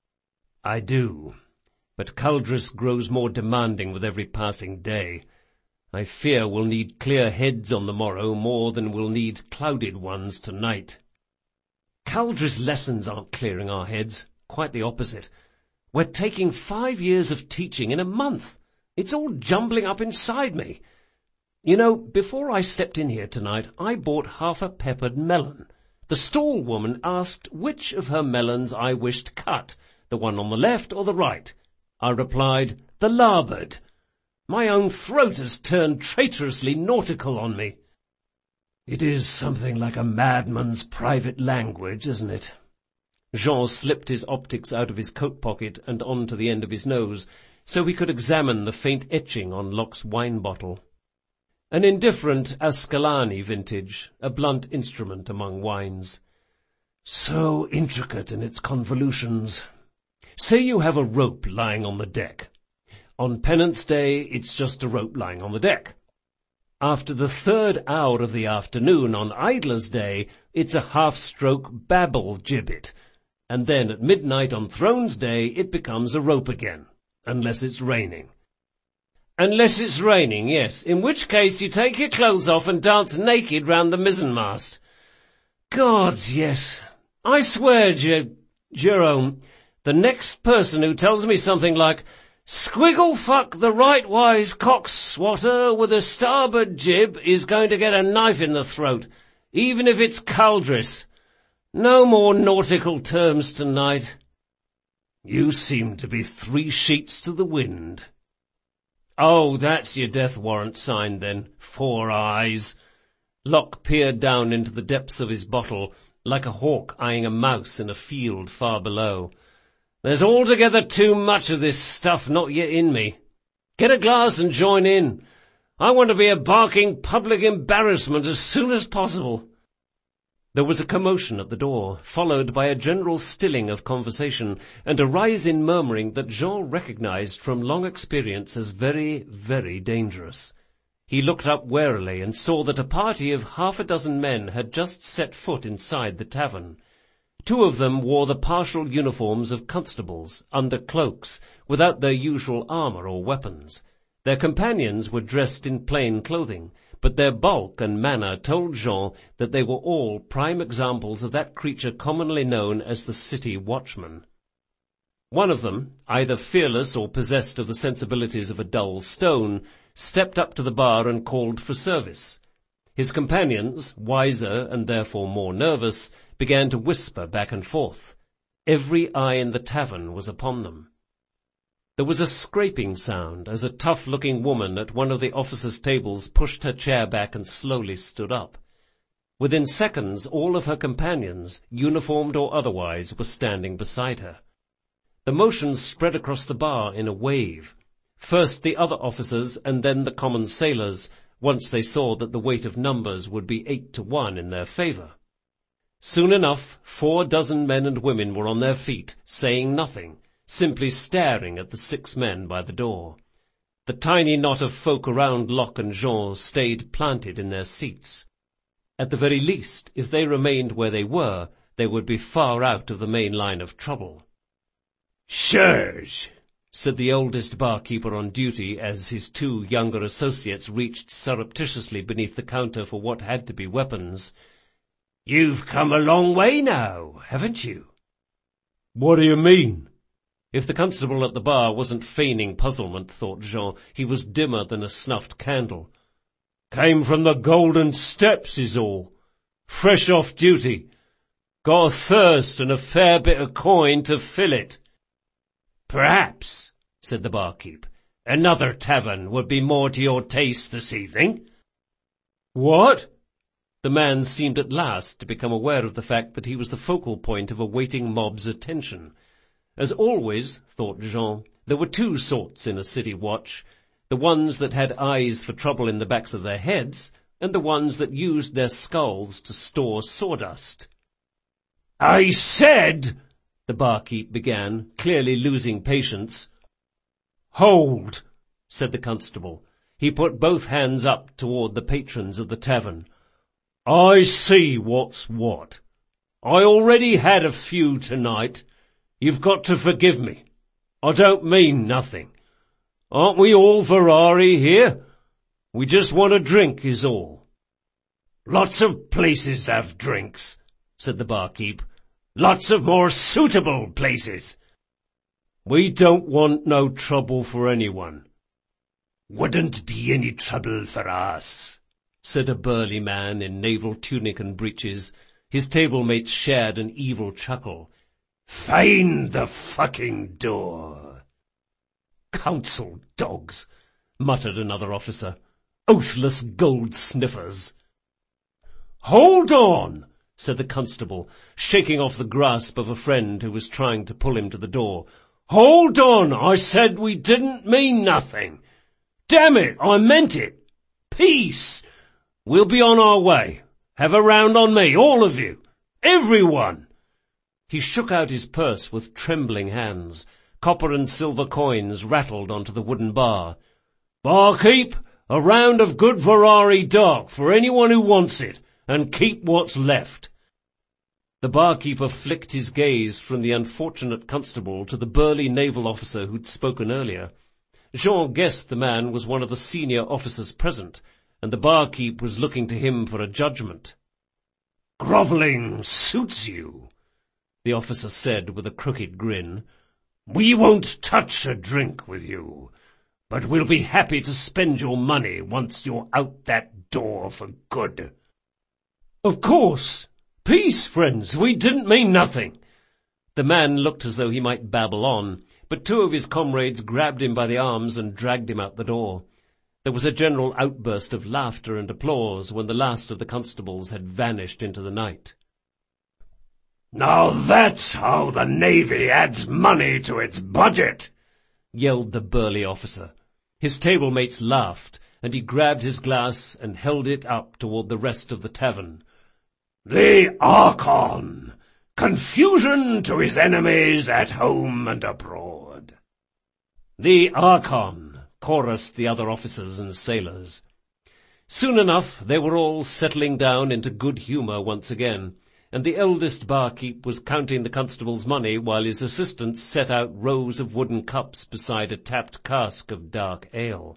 "I do, but Caldris grows more demanding with every passing day. I fear we'll need clear heads on the morrow more than we'll need clouded ones tonight." "Caldris lessons aren't clearing our heads. Quite the opposite. We're taking 5 years of teaching in a month. It's all jumbling up inside me. You know, before I stepped in here tonight, I bought half a peppered melon. The stall woman asked which of her melons I wished cut, the one on the left or the right. I replied, the larboard. My own throat has turned traitorously nautical on me." "It is something like a madman's private language, isn't it?" Jean slipped his optics out of his coat pocket and on to the end of his nose, so he could examine the faint etching on Locke's wine bottle. An indifferent Ascalani vintage, a blunt instrument among wines. "So intricate in its convolutions. Say you have a rope lying on the deck. On penance day, it's just a rope lying on the deck. After the 3rd hour of the afternoon on Idler's Day, it's a half-stroke babble gibbet, and then at midnight on Thrones Day it becomes a rope again, unless it's raining." "Unless it's raining, yes, in which case you take your clothes off and dance naked round the mizzenmast." "Gods, yes. I swear, Jerome, the next person who tells me something like, 'Squiggle-fuck the right-wise cockswatter with a starboard jib' is going to get a knife in the throat, even if it's Caldris. No more nautical terms tonight." "You seem to be 3 sheets to the wind." "Oh, that's your death warrant signed, then. 4 eyes." Locke peered down into the depths of his bottle, like a hawk eyeing a mouse in a field far below. "There's altogether too much of this stuff not yet in me. Get a glass and join in. I want to be a barking public embarrassment as soon as possible." There was a commotion at the door, followed by a general stilling of conversation, and a rise in murmuring that Jean recognized from long experience as very, very dangerous. He looked up warily and saw that a party of 6 men had just set foot inside the tavern. 2 of them wore the partial uniforms of constables, under cloaks, without their usual armour or weapons. Their companions were dressed in plain clothing, but their bulk and manner told Jean that they were all prime examples of that creature commonly known as the city watchman. One of them, either fearless or possessed of the sensibilities of a dull stone, stepped up to the bar and called for service. His companions, wiser and therefore more nervous, began to whisper back and forth. Every eye in the tavern was upon them. There was a scraping sound as a tough-looking woman at one of the officers' tables pushed her chair back and slowly stood up. Within seconds, all of her companions, uniformed or otherwise, were standing beside her. The motion spread across the bar in a wave. First the other officers and then the common sailors, once they saw that the weight of numbers would be 8-1 in their favor. Soon enough, 4 dozen men and women were on their feet, saying nothing, simply staring at the 6 men by the door. The tiny knot of folk around Locke and Jean stayed planted in their seats. At the very least, if they remained where they would be far out of the main line of trouble. "Sirs," said the oldest barkeeper on duty as his 2 younger associates reached surreptitiously beneath the counter for what had to be weapons, "you've come a long way now, haven't you?" "What do you mean?" If the constable at the bar wasn't feigning puzzlement, thought Jean, he was dimmer than a snuffed candle. "Came from the Golden Steps is all. Fresh off duty. Got a thirst and a fair bit of coin to fill it." "Perhaps," said the barkeep, "another tavern would be more to your taste this evening." "What?" The man seemed at last to become aware of the fact that he was the focal point of a waiting mob's attention. As always, thought Jean, there were 2 sorts in a city watch, the ones that had eyes for trouble in the backs of their heads, and the ones that used their skulls to store sawdust. "I said," the barkeep began, clearly losing patience. "Hold," said the constable. He put both hands up toward the patrons of the tavern. "I see what's what. I already had a few tonight. You've got to forgive me. I don't mean nothing. Aren't we all Ferrari here? We just want a drink is all." "Lots of places have drinks," said the barkeep. "Lots of more suitable places." "We don't want no trouble for anyone." "Wouldn't be any trouble for us," said a burly man in naval tunic and breeches. His table-mates shared an evil chuckle. "Find the fucking door." "Council dogs," muttered another officer. "Oathless gold sniffers." "Hold on," said the constable, shaking off the grasp of a friend who was trying to pull him to the door. "Hold on, I said we didn't mean nothing. Damn it, I meant it. Peace. We'll be on our way. Have a round on me, all of you. Everyone." He shook out his purse with trembling hands. Copper and silver coins rattled onto the wooden bar. "Barkeep, a round of good Ferrari dark for anyone who wants it, and keep what's left." The barkeeper flicked his gaze from the unfortunate constable to the burly naval officer who'd spoken earlier. Jean guessed the man was one of the senior officers present, and the barkeep was looking to him for a judgment. "Grovelling suits you," the officer said with a crooked grin. "We won't touch a drink with you, but we'll be happy to spend your money once you're out that door for good." "Of course. Peace, friends. We didn't mean nothing." The man looked as though he might babble on, but 2 of his comrades grabbed him by the arms and dragged him out the door. There was a general outburst of laughter and applause when the last of the constables had vanished into the night. "Now that's how the Navy adds money to its budget," yelled the burly officer. His table-mates laughed, and he grabbed his glass and held it up toward the rest of the tavern. "The Archon! Confusion to his enemies at home and abroad." "The Archon!" chorused the other officers and sailors. Soon enough they were all settling down into good humor once again, and the eldest barkeep was counting the constable's money while his assistants set out rows of wooden cups beside a tapped cask of dark ale.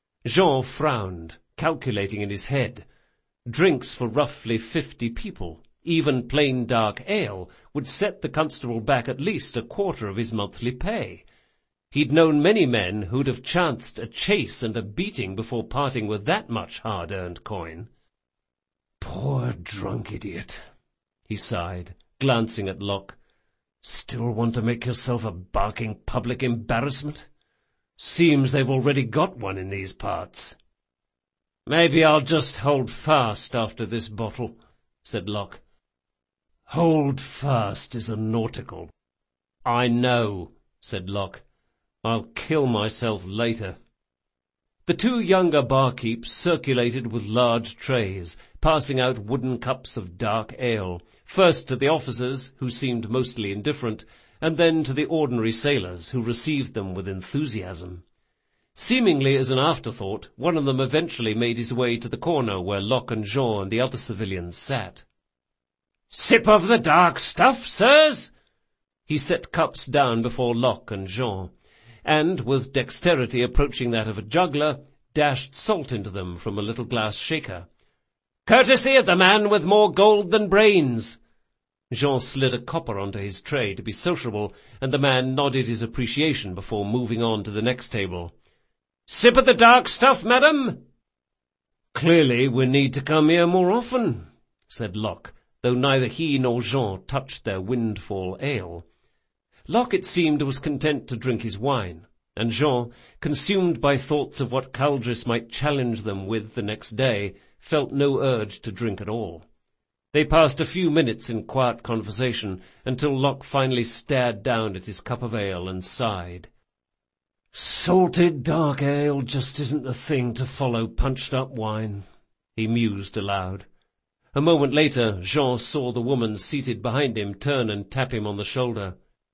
Jean frowned, calculating in his head. Drinks for roughly 50 people, even plain dark ale, would set the constable back at least a quarter of his monthly pay. He'd known many men who'd have chanced a chase and a beating before parting with that much hard-earned coin. "Poor drunk idiot," he sighed, glancing at Locke. "Still want to make yourself a barking public embarrassment? Seems they've already got one in these parts." "Maybe I'll just hold fast after this bottle," said Locke. "Hold fast is a nautical." "I know," said Locke. "I'll kill myself later." The two younger barkeeps circulated with large trays, passing out wooden cups of dark ale, first to the officers, who seemed mostly indifferent, and then to the ordinary sailors, who received them with enthusiasm. Seemingly as an afterthought, one of them eventually made his way to the corner where Locke and Jean and the other civilians sat. "Sip of the dark stuff, sirs?" He set cups down before Locke and Jean, and, with dexterity approaching that of a juggler, dashed salt into them from a little glass shaker. "Courtesy of the man with more gold than brains." Jean slid a copper onto his tray to be sociable, and the man nodded his appreciation before moving on to the next table. "Sip of the dark stuff, madam?" "Clearly we need to come here more often," said Locke, though neither he nor Jean touched their windfall ale. Locke, it seemed, was content to drink his wine, and Jean, consumed by thoughts of what Caldris might challenge them with the next day, felt no urge to drink at all. They passed a few minutes in quiet conversation, until Locke finally stared down at his cup of ale and sighed. "Salted dark ale just isn't the thing to follow punched-up wine," he mused aloud. A moment later, Jean saw the woman seated behind him turn and tap him on the shoulder.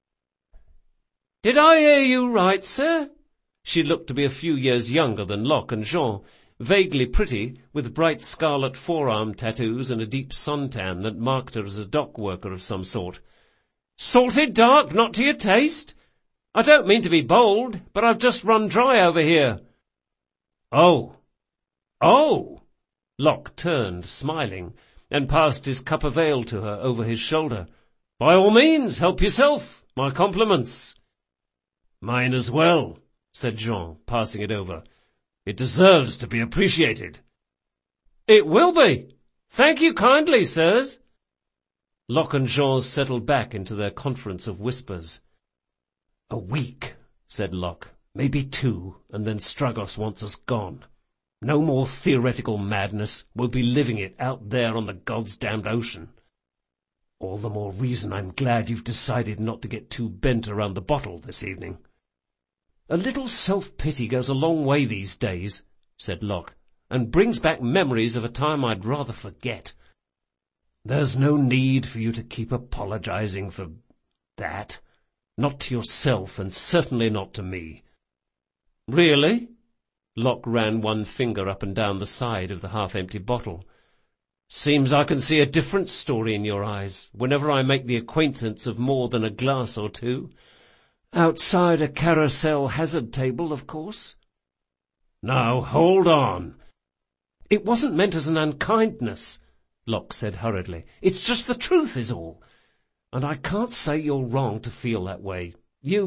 "Did I hear you right, sir?" She looked to be a few years younger than Locke and Jean, vaguely pretty, with bright scarlet forearm tattoos and a deep suntan that marked her as a dock worker of some sort. "Salted dark not to your taste? I don't mean to be bold, but I've just run dry over here." "Oh! Oh!" Locke turned, smiling, and passed his cup of ale to her over his shoulder. "By all means, help yourself. My compliments." "Mine as well," said Jean, passing it over. "It deserves to be appreciated." "It will be. Thank you kindly, sirs." Locke and Jean settled back into their conference of whispers. "A week," said Locke, "maybe 2, and then Stragos wants us gone. No more theoretical madness. We'll be living it out there on the gods-damned ocean. All the more reason I'm glad you've decided not to get too bent around the bottle this evening." "A little self-pity goes a long way these days," said Locke, "and brings back memories of a time I'd rather forget." "There's no need for you to keep apologizing for that. Not to yourself, and certainly not to me." "Really?" Locke ran one finger up and down the side of the half-empty bottle. "Seems I can see a different story in your eyes whenever I make the acquaintance of more than a glass or two. Outside a carousel hazard table, of course." "Now, hold on." "It wasn't meant as an unkindness," Locke said hurriedly. "It's just the truth is all. And I can't say you're wrong to feel that way.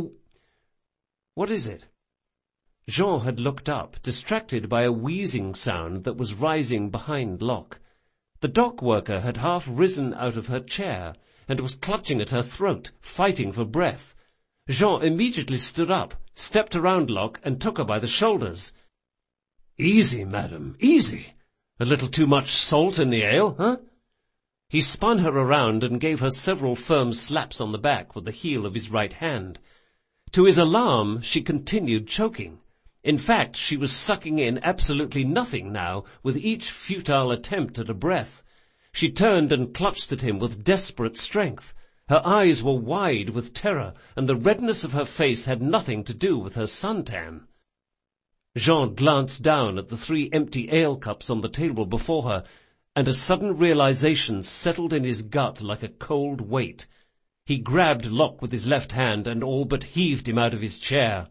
What is it?" Jean had looked up, distracted by a wheezing sound that was rising behind Locke. The dock worker had half risen out of her chair, and was clutching at her throat, fighting for breath. Jean immediately stood up, stepped around Locke, and took her by the shoulders. "Easy, madam, easy. A little too much salt in the ale, huh?" He spun her around and gave her several firm slaps on the back with the heel of his right hand. To his alarm, she continued choking. In fact, she was sucking in absolutely nothing now with each futile attempt at a breath. She turned and clutched at him with desperate strength. Her eyes were wide with terror, and the redness of her face had nothing to do with her suntan. Jean glanced down at the 3 empty ale cups on the table before her, and a sudden realization settled in his gut like a cold weight. He grabbed Locke with his left hand and all but heaved him out of his chair.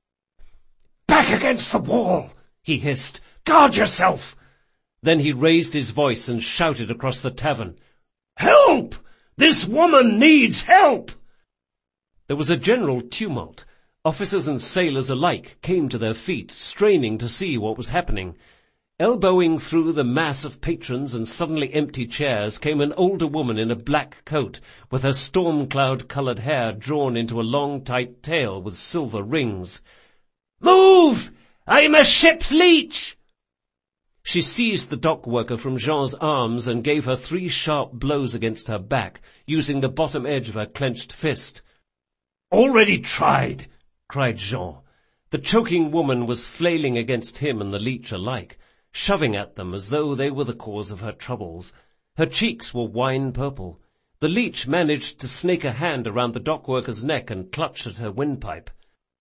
"Back against the wall!" he hissed. "Guard yourself!" Then he raised his voice and shouted across the tavern. Help! This woman needs help! There was a general tumult. Officers and sailors alike came to their feet, straining to see what was happening. Elbowing through the mass of patrons and suddenly empty chairs came an older woman in a black coat, with her storm-cloud-coloured hair drawn into a long, tight tail with silver rings. "Move! I'm a ship's leech!" She seized the dock worker from Jean's arms and gave her 3 sharp blows against her back, using the bottom edge of her clenched fist. "Already tried," cried Jean. The choking woman was flailing against him and the leech alike, shoving at them as though they were the cause of her troubles. Her cheeks were wine-purple. The leech managed to snake a hand around the dock worker's neck and clutch at her windpipe.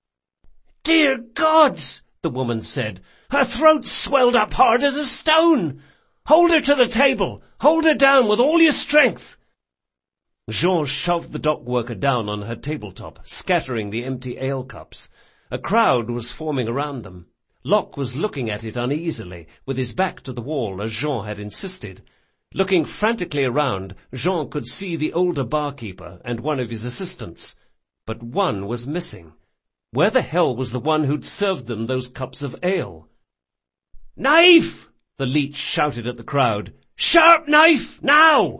"Dear gods," the woman said, "her throat's swelled up hard as a stone. Hold her to the table. Hold her down with all your strength." Jean shoved the dock worker down on her tabletop, scattering the empty ale cups. A crowd was forming around them. Locke was looking at it uneasily, with his back to the wall, as Jean had insisted. Looking frantically around, Jean could see the older barkeeper and one of his assistants. But one was missing. Where the hell was the one who'd served them those cups of ale? "Knife!" the leech shouted at the crowd. "Sharp knife, now!"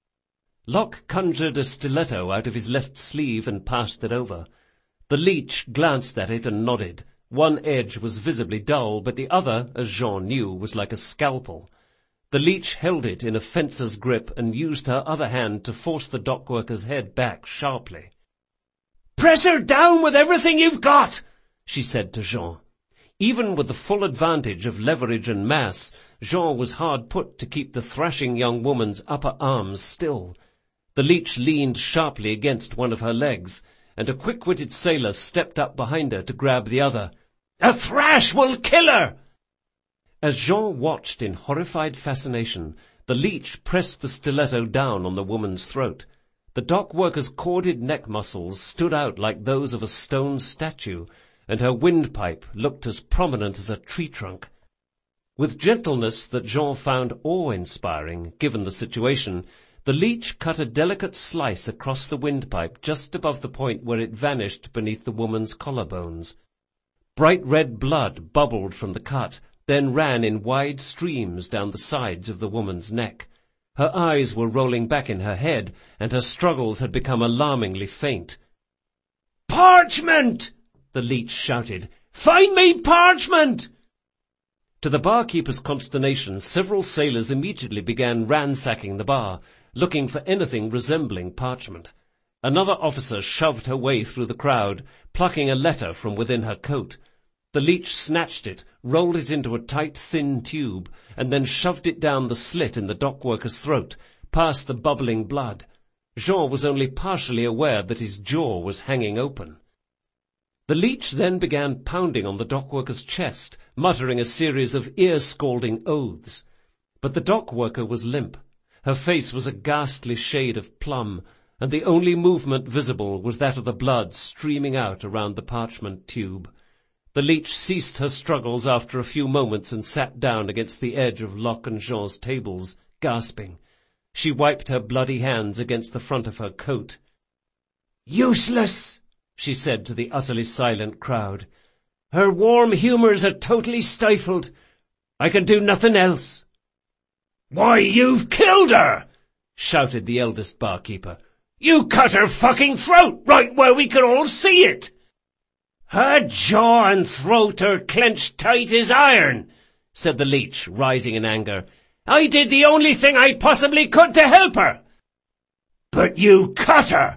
Locke conjured a stiletto out of his left sleeve and passed it over. The leech glanced at it and nodded. One edge was visibly dull, but the other, as Jean knew, was like a scalpel. The leech held it in a fencer's grip and used her other hand to force the dockworker's head back sharply. "Press her down with everything you've got," she said to Jean. Even with the full advantage of leverage and mass, Jean was hard put to keep the thrashing young woman's upper arms still. The leech leaned sharply against one of her legs, and a quick-witted sailor stepped up behind her to grab the other. "A thrash will kill her!" As Jean watched in horrified fascination, the leech pressed the stiletto down on the woman's throat. The dock worker's corded neck muscles stood out like those of a stone statue, and her windpipe looked as prominent as a tree trunk. With gentleness that Jean found awe-inspiring, given the situation, the leech cut a delicate slice across the windpipe just above the point where it vanished beneath the woman's collarbones. Bright red blood bubbled from the cut, then ran in wide streams down the sides of the woman's neck. Her eyes were rolling back in her head, and her struggles had become alarmingly faint. "Parchment!" the leech shouted. "Find me parchment!" To the barkeeper's consternation, several sailors immediately began ransacking the bar, looking for anything resembling parchment. Another officer shoved her way through the crowd, plucking a letter from within her coat. The leech snatched it, rolled it into a tight, thin tube, and then shoved it down the slit in the dock-worker's throat, past the bubbling blood. Jean was only partially aware that his jaw was hanging open. The leech then began pounding on the dock-worker's chest, muttering a series of ear-scalding oaths. But the dock-worker was limp. Her face was a ghastly shade of plum, and the only movement visible was that of the blood streaming out around the parchment tube. The leech ceased her struggles after a few moments and sat down against the edge of Locke and Jean's tables, gasping. She wiped her bloody hands against the front of her coat. "Useless," she said to the utterly silent crowd. "Her warm humours are totally stifled. I can do nothing else." "Why, you've killed her!" shouted the eldest barkeeper. "You cut her fucking throat right where we could all see it." "Her jaw and throat are clenched tight as iron," said the leech, rising in anger. "I did the only thing I possibly could to help her." "But you cut her!"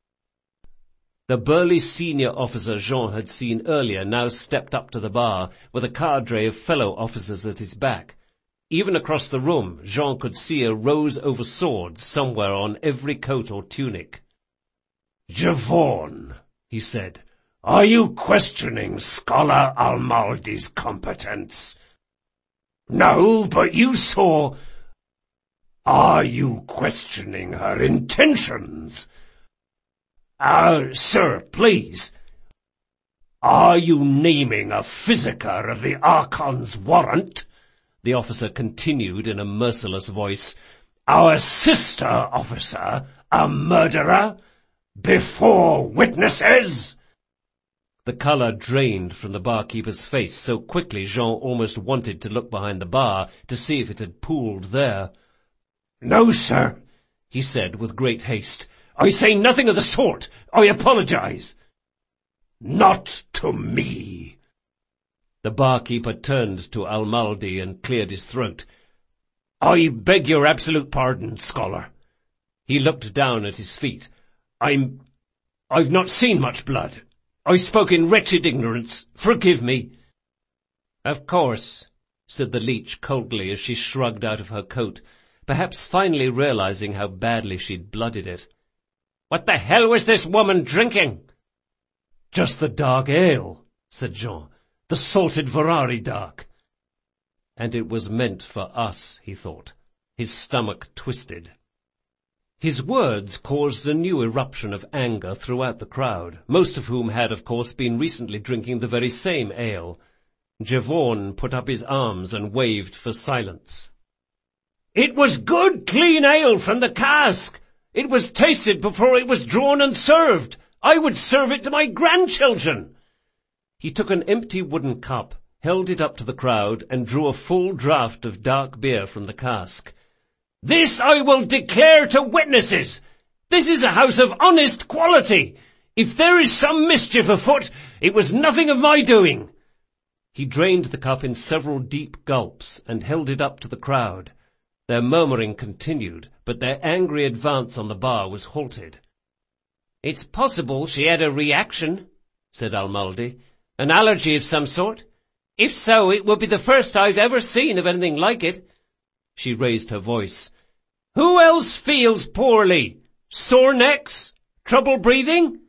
The burly senior officer Jean had seen earlier now stepped up to the bar, with a cadre of fellow officers at his back. Even across the room, Jean could see a rose over sword somewhere on every coat or tunic. "Javon," he said, "are you questioning Scholar Almaldi's competence?" "No, but you saw—" "Are you questioning her intentions?" Sir, please. Are you naming a physiker of the Archon's warrant?" the officer continued in a merciless voice. Our sister officer a murderer? Before witnesses?" The colour drained from the barkeeper's face so quickly Jean almost wanted to look behind the bar to see if it had pooled there. "No, sir," he said with great haste. "I say nothing of the sort. I apologize." "Not to me." The barkeeper turned to Almaldi and cleared his throat. "I beg your absolute pardon, scholar." He looked down at his feet. "I've not seen much blood. I spoke in wretched ignorance. Forgive me." "Of course," said the leech coldly as she shrugged out of her coat, perhaps finally realizing how badly she'd blooded it. "What the hell was this woman drinking?" "Just the dark ale," said Jean. "The salted Ferrari dark." And it was meant for us, he thought. His stomach twisted. His words caused a new eruption of anger throughout the crowd, most of whom had, of course, been recently drinking the very same ale. Jevaughn put up his arms and waved for silence. "It was good, clean ale from the cask. It was tasted before it was drawn and served. I would serve it to my grandchildren." He took an empty wooden cup, held it up to the crowd, and drew a full draught of dark beer from the cask. "This I will declare to witnesses. This is a house of honest quality. If there is some mischief afoot, it was nothing of my doing." He drained the cup in several deep gulps and held it up to the crowd. Their murmuring continued, but their angry advance on the bar was halted. "It's possible she had a reaction," said Almaldi. "An allergy of some sort. If so, it will be the first I've ever seen of anything like it." She raised her voice. "Who else feels poorly? Sore necks? Trouble breathing?"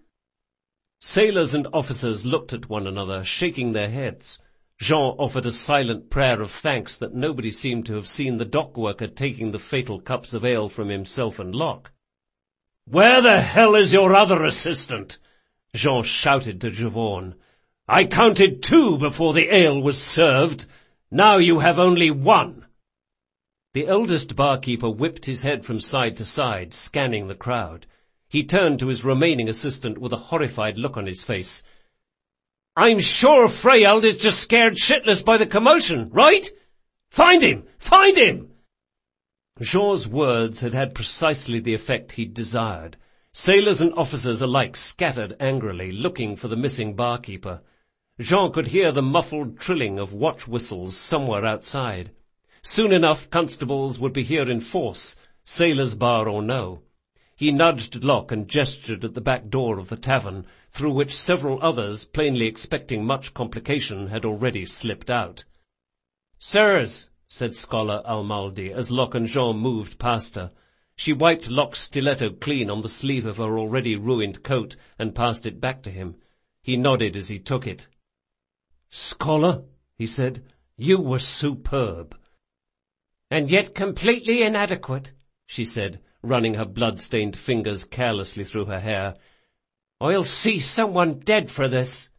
Sailors and officers looked at one another, shaking their heads. Jean offered a silent prayer of thanks that nobody seemed to have seen the dock worker taking the fatal cups of ale from himself and Locke. "Where the hell is your other assistant?" Jean shouted to Jevaughn. "I counted 2 before the ale was served. Now you have only 1. The eldest barkeeper whipped his head from side to side, scanning the crowd. He turned to his remaining assistant with a horrified look on his face. "I'm sure Freyald is just scared shitless by the commotion, right? Find him! Find him!" Jean's words had had precisely the effect he'd desired. Sailors and officers alike scattered angrily, looking for the missing barkeeper. Jean could hear the muffled trilling of watch whistles somewhere outside. Soon enough constables would be here in force, sailors' bar or no. He nudged Locke and gestured at the back door of the tavern, through which several others, plainly expecting much complication, had already slipped out. "Sirs," said Scholar Almaldi, as Locke and Jean moved past her. She wiped Locke's stiletto clean on the sleeve of her already ruined coat and passed it back to him. He nodded as he took it. "Scholar," he said, "you were superb." "And yet completely inadequate," she said, running her blood-stained fingers carelessly through her hair. "I'll see someone dead for this."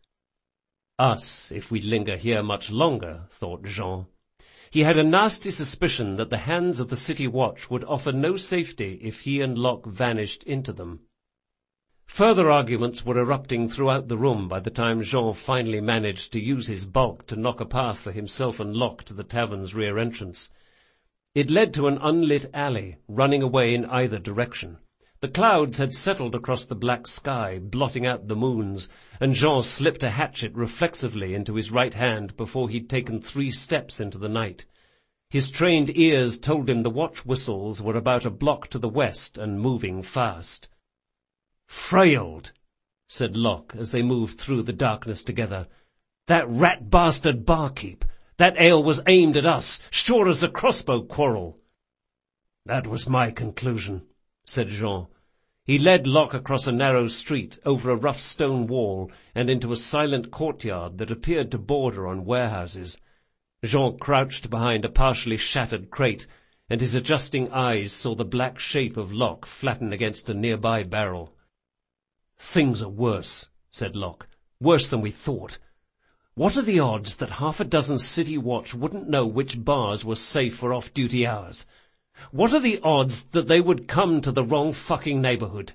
Us, if we linger here much longer, thought Jean. He had a nasty suspicion that the hands of the city watch would offer no safety if he and Locke vanished into them. Further arguments were erupting throughout the room by the time Jean finally managed to use his bulk to knock a path for himself and Locke to the tavern's rear entrance. It led to an unlit alley, running away in either direction. The clouds had settled across the black sky, blotting out the moons, and Jean slipped a hatchet reflexively into his right hand before he'd taken 3 steps into the night. His trained ears told him the watch whistles were about a block to the west and moving fast. "Freyald," said Locke as they moved through the darkness together. "That rat bastard barkeep. That ale was aimed at us, sure as a crossbow quarrel." "That was my conclusion," said Jean. He led Locke across a narrow street, over a rough stone wall, and into a silent courtyard that appeared to border on warehouses. Jean crouched behind a partially shattered crate, and his adjusting eyes saw the black shape of Locke flatten against a nearby barrel. "Things are worse," said Locke. "Worse than we thought. What are the odds that half a dozen city watch wouldn't know which bars were safe for off-duty hours? What are the odds that they would come to the wrong fucking neighborhood?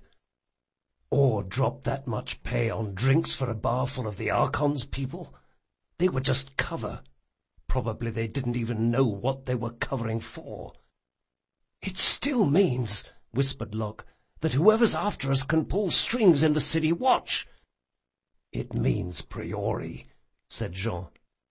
Or drop that much pay on drinks for a bar full of the Archon's people? They were just cover. Probably they didn't even know what they were covering for. It still means, whispered Locke, that whoever's after us can pull strings in the city watch. It means Priori, said Jean.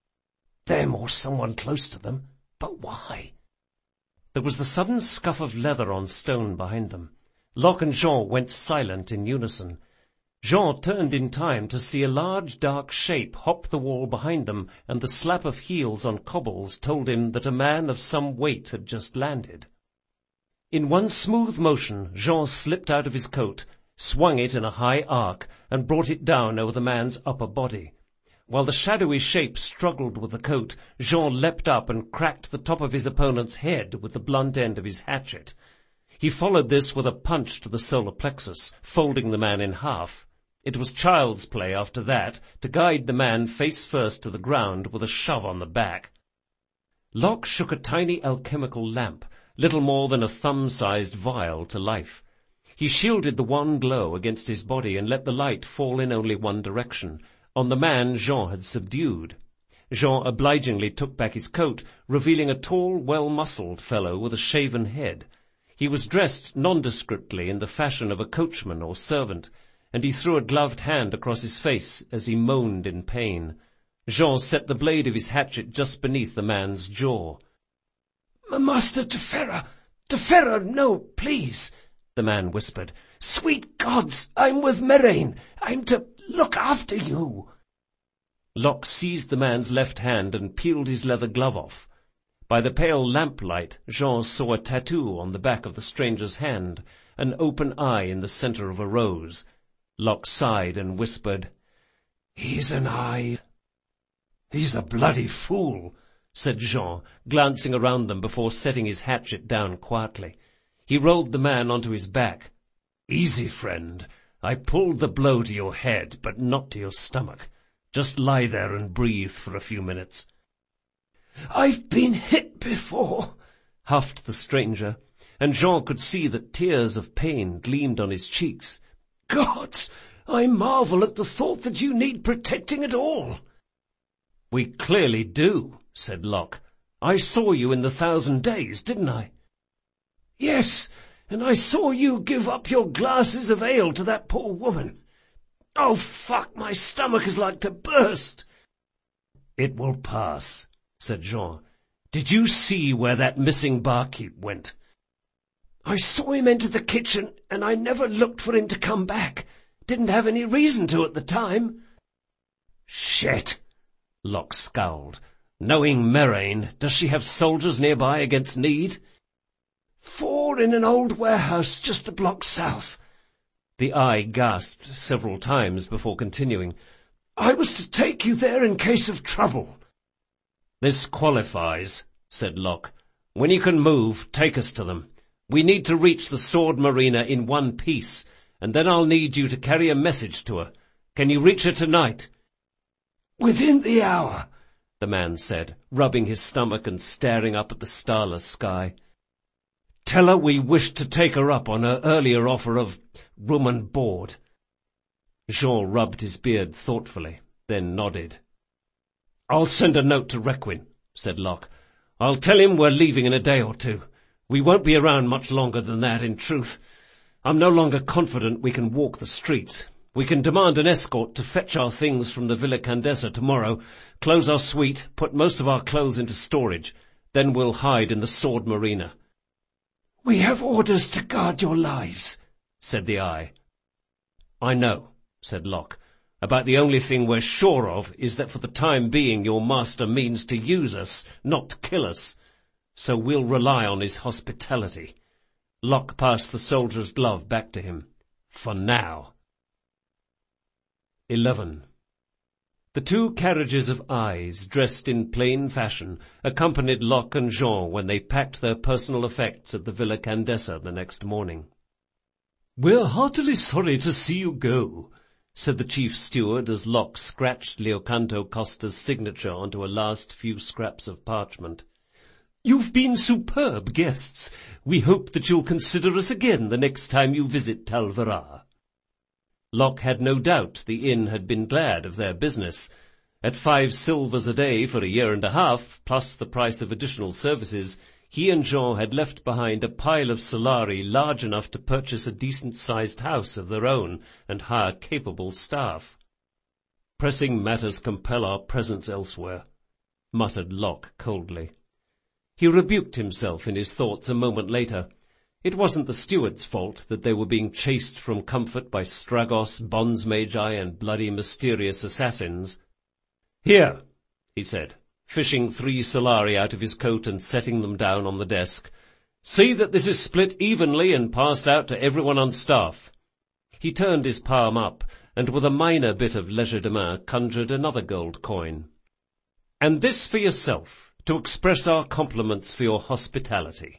Them or someone close to them. But why? There was the sudden scuff of leather on stone behind them. Locke and Jean went silent in unison. Jean turned in time to see a large dark shape hop the wall behind them, and the slap of heels on cobbles told him that a man of some weight had just landed. In one smooth motion, Jean slipped out of his coat, swung it in a high arc, and brought it down over the man's upper body. While the shadowy shape struggled with the coat, Jean leapt up and cracked the top of his opponent's head with the blunt end of his hatchet. He followed this with a punch to the solar plexus, folding the man in half. It was child's play after that to guide the man face first to the ground with a shove on the back. Locke shook a tiny alchemical lamp, little more than a thumb-sized vial, to life. He shielded the wan glow against his body and let the light fall in only one direction, on the man Jean had subdued. Jean obligingly took back his coat, revealing a tall, well-muscled fellow with a shaven head. He was dressed nondescriptly in the fashion of a coachman or servant, and he threw a gloved hand across his face as he moaned in pain. Jean set the blade of his hatchet just beneath the man's jaw. "Master Tefera, no, please," the man whispered. "Sweet gods, I'm with Merain. I'm to look after you." Locke seized the man's left hand and peeled his leather glove off. By the pale lamplight, Jean saw a tattoo on the back of the stranger's hand, an open eye in the center of a rose. Locke sighed and whispered, "He's an eye." "He's a bloody fool," said Jean, glancing around them before setting his hatchet down quietly. He rolled the man onto his back. "Easy, friend. I pulled the blow to your head, but not to your stomach. Just lie there and breathe for a few minutes." "I've been hit before," huffed the stranger, and Jean could see that tears of pain gleamed on his cheeks. "Gods, I marvel at the thought that you need protecting at all." "We clearly do," said Locke. "I saw you in the 1,000 Days, didn't I?" "Yes, and I saw you give up your glasses of ale to that poor woman. Oh, fuck, my stomach is like to burst." "It will pass," said Jean. "Did you see where that missing barkeep went?" "I saw him enter the kitchen, and I never looked for him to come back. Didn't have any reason to at the time." "Shit!" Locke scowled. "Knowing Merain, does she have soldiers nearby against need?" 4 in an old warehouse just a block south." The eye gasped several times before continuing. "I was to take you there in case of trouble." "This qualifies," said Locke. "When you can move, take us to them. We need to reach the Sword Marina in one piece, and then I'll need you to carry a message to her. Can you reach her tonight?" "Within the hour," the man said, rubbing his stomach and staring up at the starless sky. "Tell her we wish to take her up on her earlier offer of room and board." Jean rubbed his beard thoughtfully, then nodded. "I'll send a note to Requin," said Locke. "I'll tell him we're leaving in a day or two. We won't be around much longer than that, in truth. I'm no longer confident we can walk the streets. We can demand an escort to fetch our things from the Villa Candessa tomorrow, close our suite, put most of our clothes into storage. Then we'll hide in the Sword Marina." "We have orders to guard your lives," said the eye. "I know," said Locke. "About the only thing we're sure of is that for the time being your master means to use us, not to kill us. So we'll rely on his hospitality." Locke passed the soldier's glove back to him. "For now." 11. The 2 carriages of eyes, dressed in plain fashion, accompanied Locke and Jean when they packed their personal effects at the Villa Candessa the next morning. "We're heartily sorry to see you go," said the chief steward as Locke scratched Leocanto Costa's signature onto a last few scraps of parchment. "You've been superb guests. We hope that you'll consider us again the next time you visit Talvera." Locke had no doubt the inn had been glad of their business. At 5 silvers a day for a year and a half, plus the price of additional services, he and Jean had left behind a pile of solari large enough to purchase a decent-sized house of their own and hire capable staff. "Pressing matters compel our presence elsewhere," muttered Locke coldly. He rebuked himself in his thoughts a moment later. It wasn't the steward's fault that they were being chased from comfort by Stragos, bonds magi, and bloody mysterious assassins. "Here," he said, fishing 3 solari out of his coat and setting them down on the desk. "See that this is split evenly and passed out to everyone on staff." He turned his palm up, and with a minor bit of legerdemain conjured another gold coin. "And this for yourself, to express our compliments for your hospitality."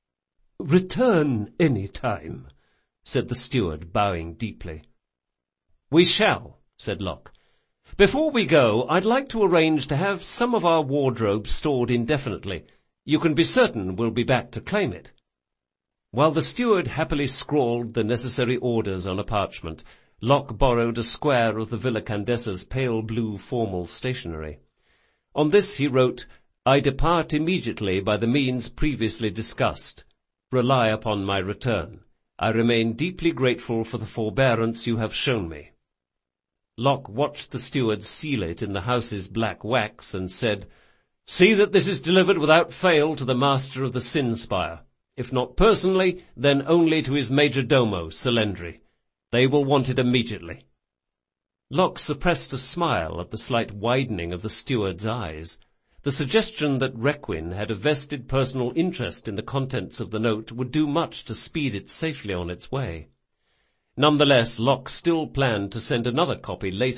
"Return any time," said the steward, bowing deeply. "We shall," said Locke. "Before we go, I'd like to arrange to have some of our wardrobe stored indefinitely. You can be certain we'll be back to claim it." While the steward happily scrawled the necessary orders on a parchment, Locke borrowed a square of the Villa Candesa's pale blue formal stationery. On this he wrote, "I depart immediately by the means previously discussed. Rely upon my return. I remain deeply grateful for the forbearance you have shown me." Locke watched the steward seal it in the house's black wax and said, "See that this is delivered without fail to the master of the Sin Spire. If not personally, then only to his major domo, Celendri. They will want it immediately." Locke suppressed a smile at the slight widening of the steward's eyes. The suggestion that Requin had a vested personal interest in the contents of the note would do much to speed it safely on its way. Nonetheless, Locke still planned to send another copy later